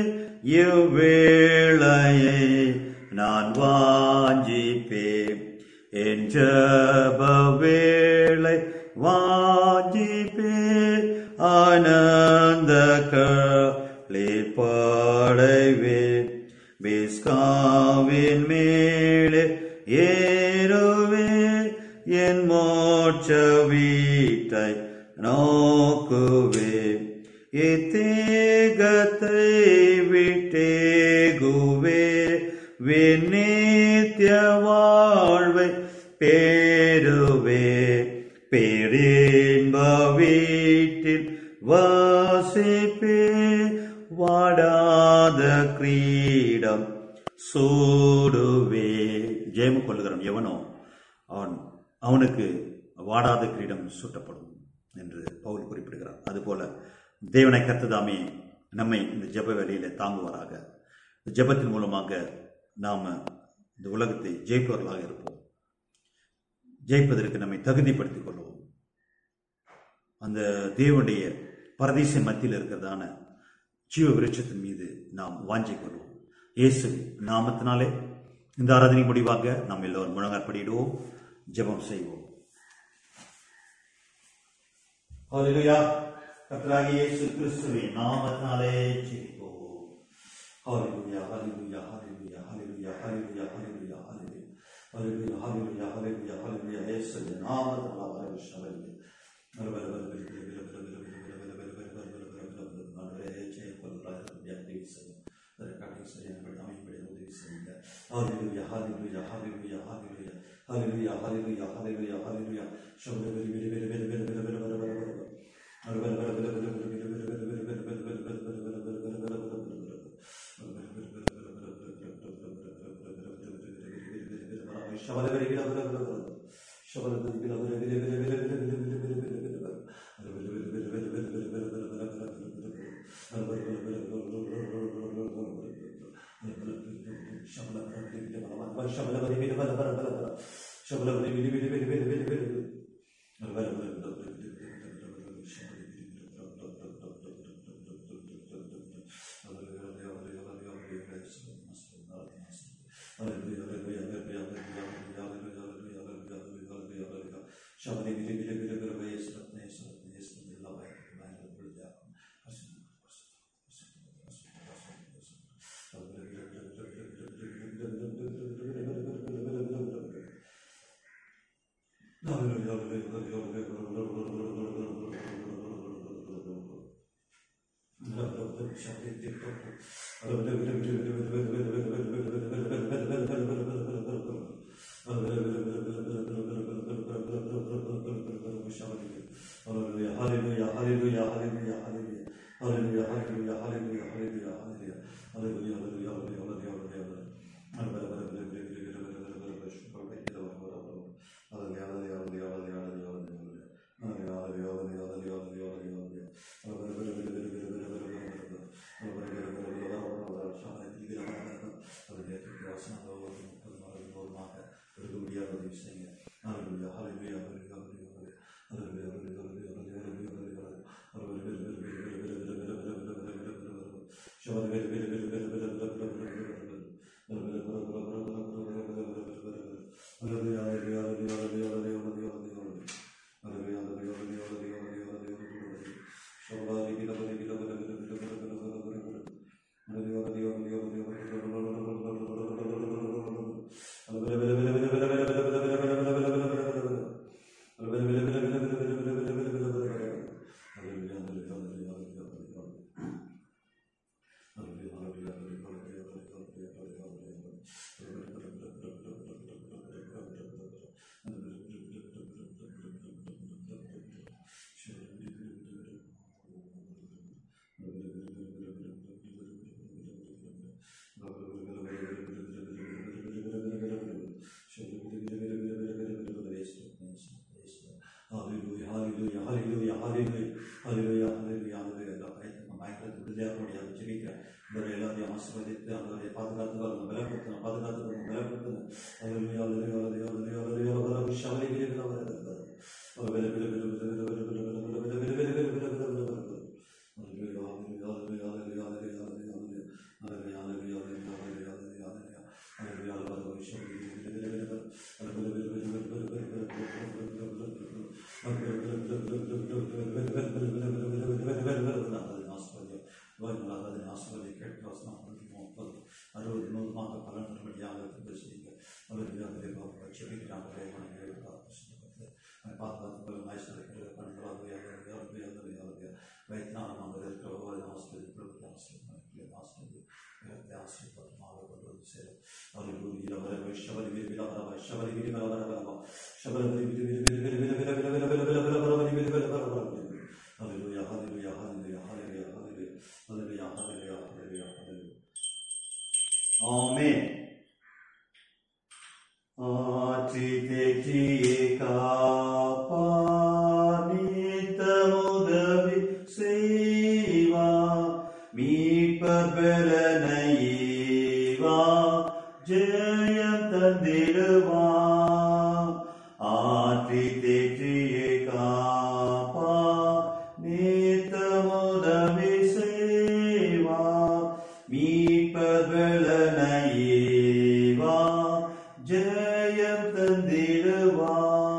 இவ்வேளையை நான் வாஞ்சிப்பேன் என் ஜெப வேளை வாஞ்சிப்பேன் ஆனந்த களில் பாடைவேன் பிஸ்காவின் மேலே ஏறுவே என் மோட்ச வீட்டை நோக்குவே இத்தேகத்தை விட்டேகுவே விநித்திய வாழ்வை பேருவே பேரின்ப வீட்டில் வாசிப்பே வாடாத கிரீடம் சூடுவே. ஜெயம் கொள்ளுகிறவன் எவனோ அவன் அவனுக்கு வாடாத கிரீடம் சூட்டப்படும் என்று பவுல் குறிப்பிடுகிறார். அதுபோல தேவனை கர்த்ததாமே நம்மை இந்த ஜெப வேளையில தாங்குவாராக. ஜெபத்தின் மூலமாக நாம இந்த உலகத்தை ஜெயிப்பவர்களாக இருப்போம். ஜெயிப்பதற்கு நம்மை தகுதிப்படுத்திக் கொள்வோம். அந்த தேவனுடைய பரதீச மத்தியில் இருக்கிறதான ஜீவ விருட்சத்தின் மீது நாம் வாஞ்சிக் கொள்வோம். இயேசு நாமத்தினாலே இந்த ஆராதனை முடிவாக நாம் எல்லோரும் முழங்காற்படியிடுவோம், ஜெபம் செய்வோம். ஹல்லேலூயா. கர்த்தராகிய இயேசு கிறிஸ்துவின் நாமத்தினாலே ஜெபிப்போம். ஹல்லேலூயா, ஹல்லேலூயா, ஹல்லேலூயா, ஹல்லேலூயா, ஹல்லேலூயா, ஹல்லேலூயா, ஹல்லேலூயா, ஹல்லேலூயா, ஹல்லேலூயா, ஹல்லேலூயா, ஹல்லேலூயா. இயேசுவின் நாமத்தினாலே ஜெபிப்போம். Hallelujah, hallelujah, hallelujah, hallelujah, hallelujah, hallelujah, hallelujah, hallelujah. Show the very, very, very, very, very, very, very, very, very, Shall ஆண்டவரே பாதுகாத்து வரணும், பலப்படுத்தணும், பாதுகாத்து வரணும், பலப்படுத்தணும். அல்லேலூயா, அல்லேலூயா, அல்லேலூயா, அல்லேலூயா, அல்லேலூயா, அல்லேலூயா, ஷவரிகிரிகள வரது. வெல வெல வெல வெல வெல வெல வெல வெல வெல வெல வெல வெல வெல வெல வெல வெல வெல. அல்லேலூயா, அல்லேலூயா, அல்லேலூயா, அல்லேலூயா, அல்லேலூயா, அல்லேலூயா, அல்லேலூயா, அல்லேலூயா, அல்லேலூயா, அல்லேலூயா, அல்லேலூயா, அல்லேலூயா, அல்லேலூயா, ஷவரிகிரி வெல வெல வெல வெல வெல வெல வெல வெல வெல வெல வெல வெல அறுபது நூறுமாக பலன் தரும்படியாக செய்யுங்க. பாதுகாத்து மகேஸ்வரர் பண்களாக வைத்தியநாதமாக இருக்கிற ஒவ்வொரு ஆசிரியர்களுக்கு ஆசிரியர் ஆசிரியர் ஆசீர்வாதமாக கொண்டு வந்து சேரும். அல்லேலூயா, வரவே ஷவரிகிரி விலவரவா, ஷவரிகிரி விலவரவா, ஷவரிகிரி வில வில வில வில வில வில வில வில வில வில வரவரி வில வில வரவா. அல்லேலூயா, அல்லேலூயா, அல்லேலூயா, அல்லேலூயா, அல்லேலூயா, அல்லேலூயா, அல்லேலூயா, அல்லேலூயா, அல்லேலூயா. ஆமென். ஆற்றி தேற்றியே காப்பா, நித்தமுதவி செய்வா, மீட்பர் பெலனையேவா, ஜெயம் தந்திடுவா. ஆற்றி தேற்றியே காப்பா, நித்தமுதவி செய்வா, மீட்பர் பெலனையேவா, ஜெயம் தந்திடுவா.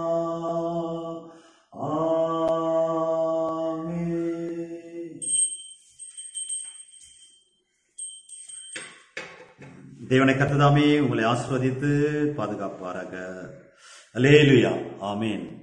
ஆமென். தேவனை கர்த்தர் தாமே உங்களை ஆசீர்வதித்து பாதுகாப்பாராக. அல்லேலூயா. ஆமென்.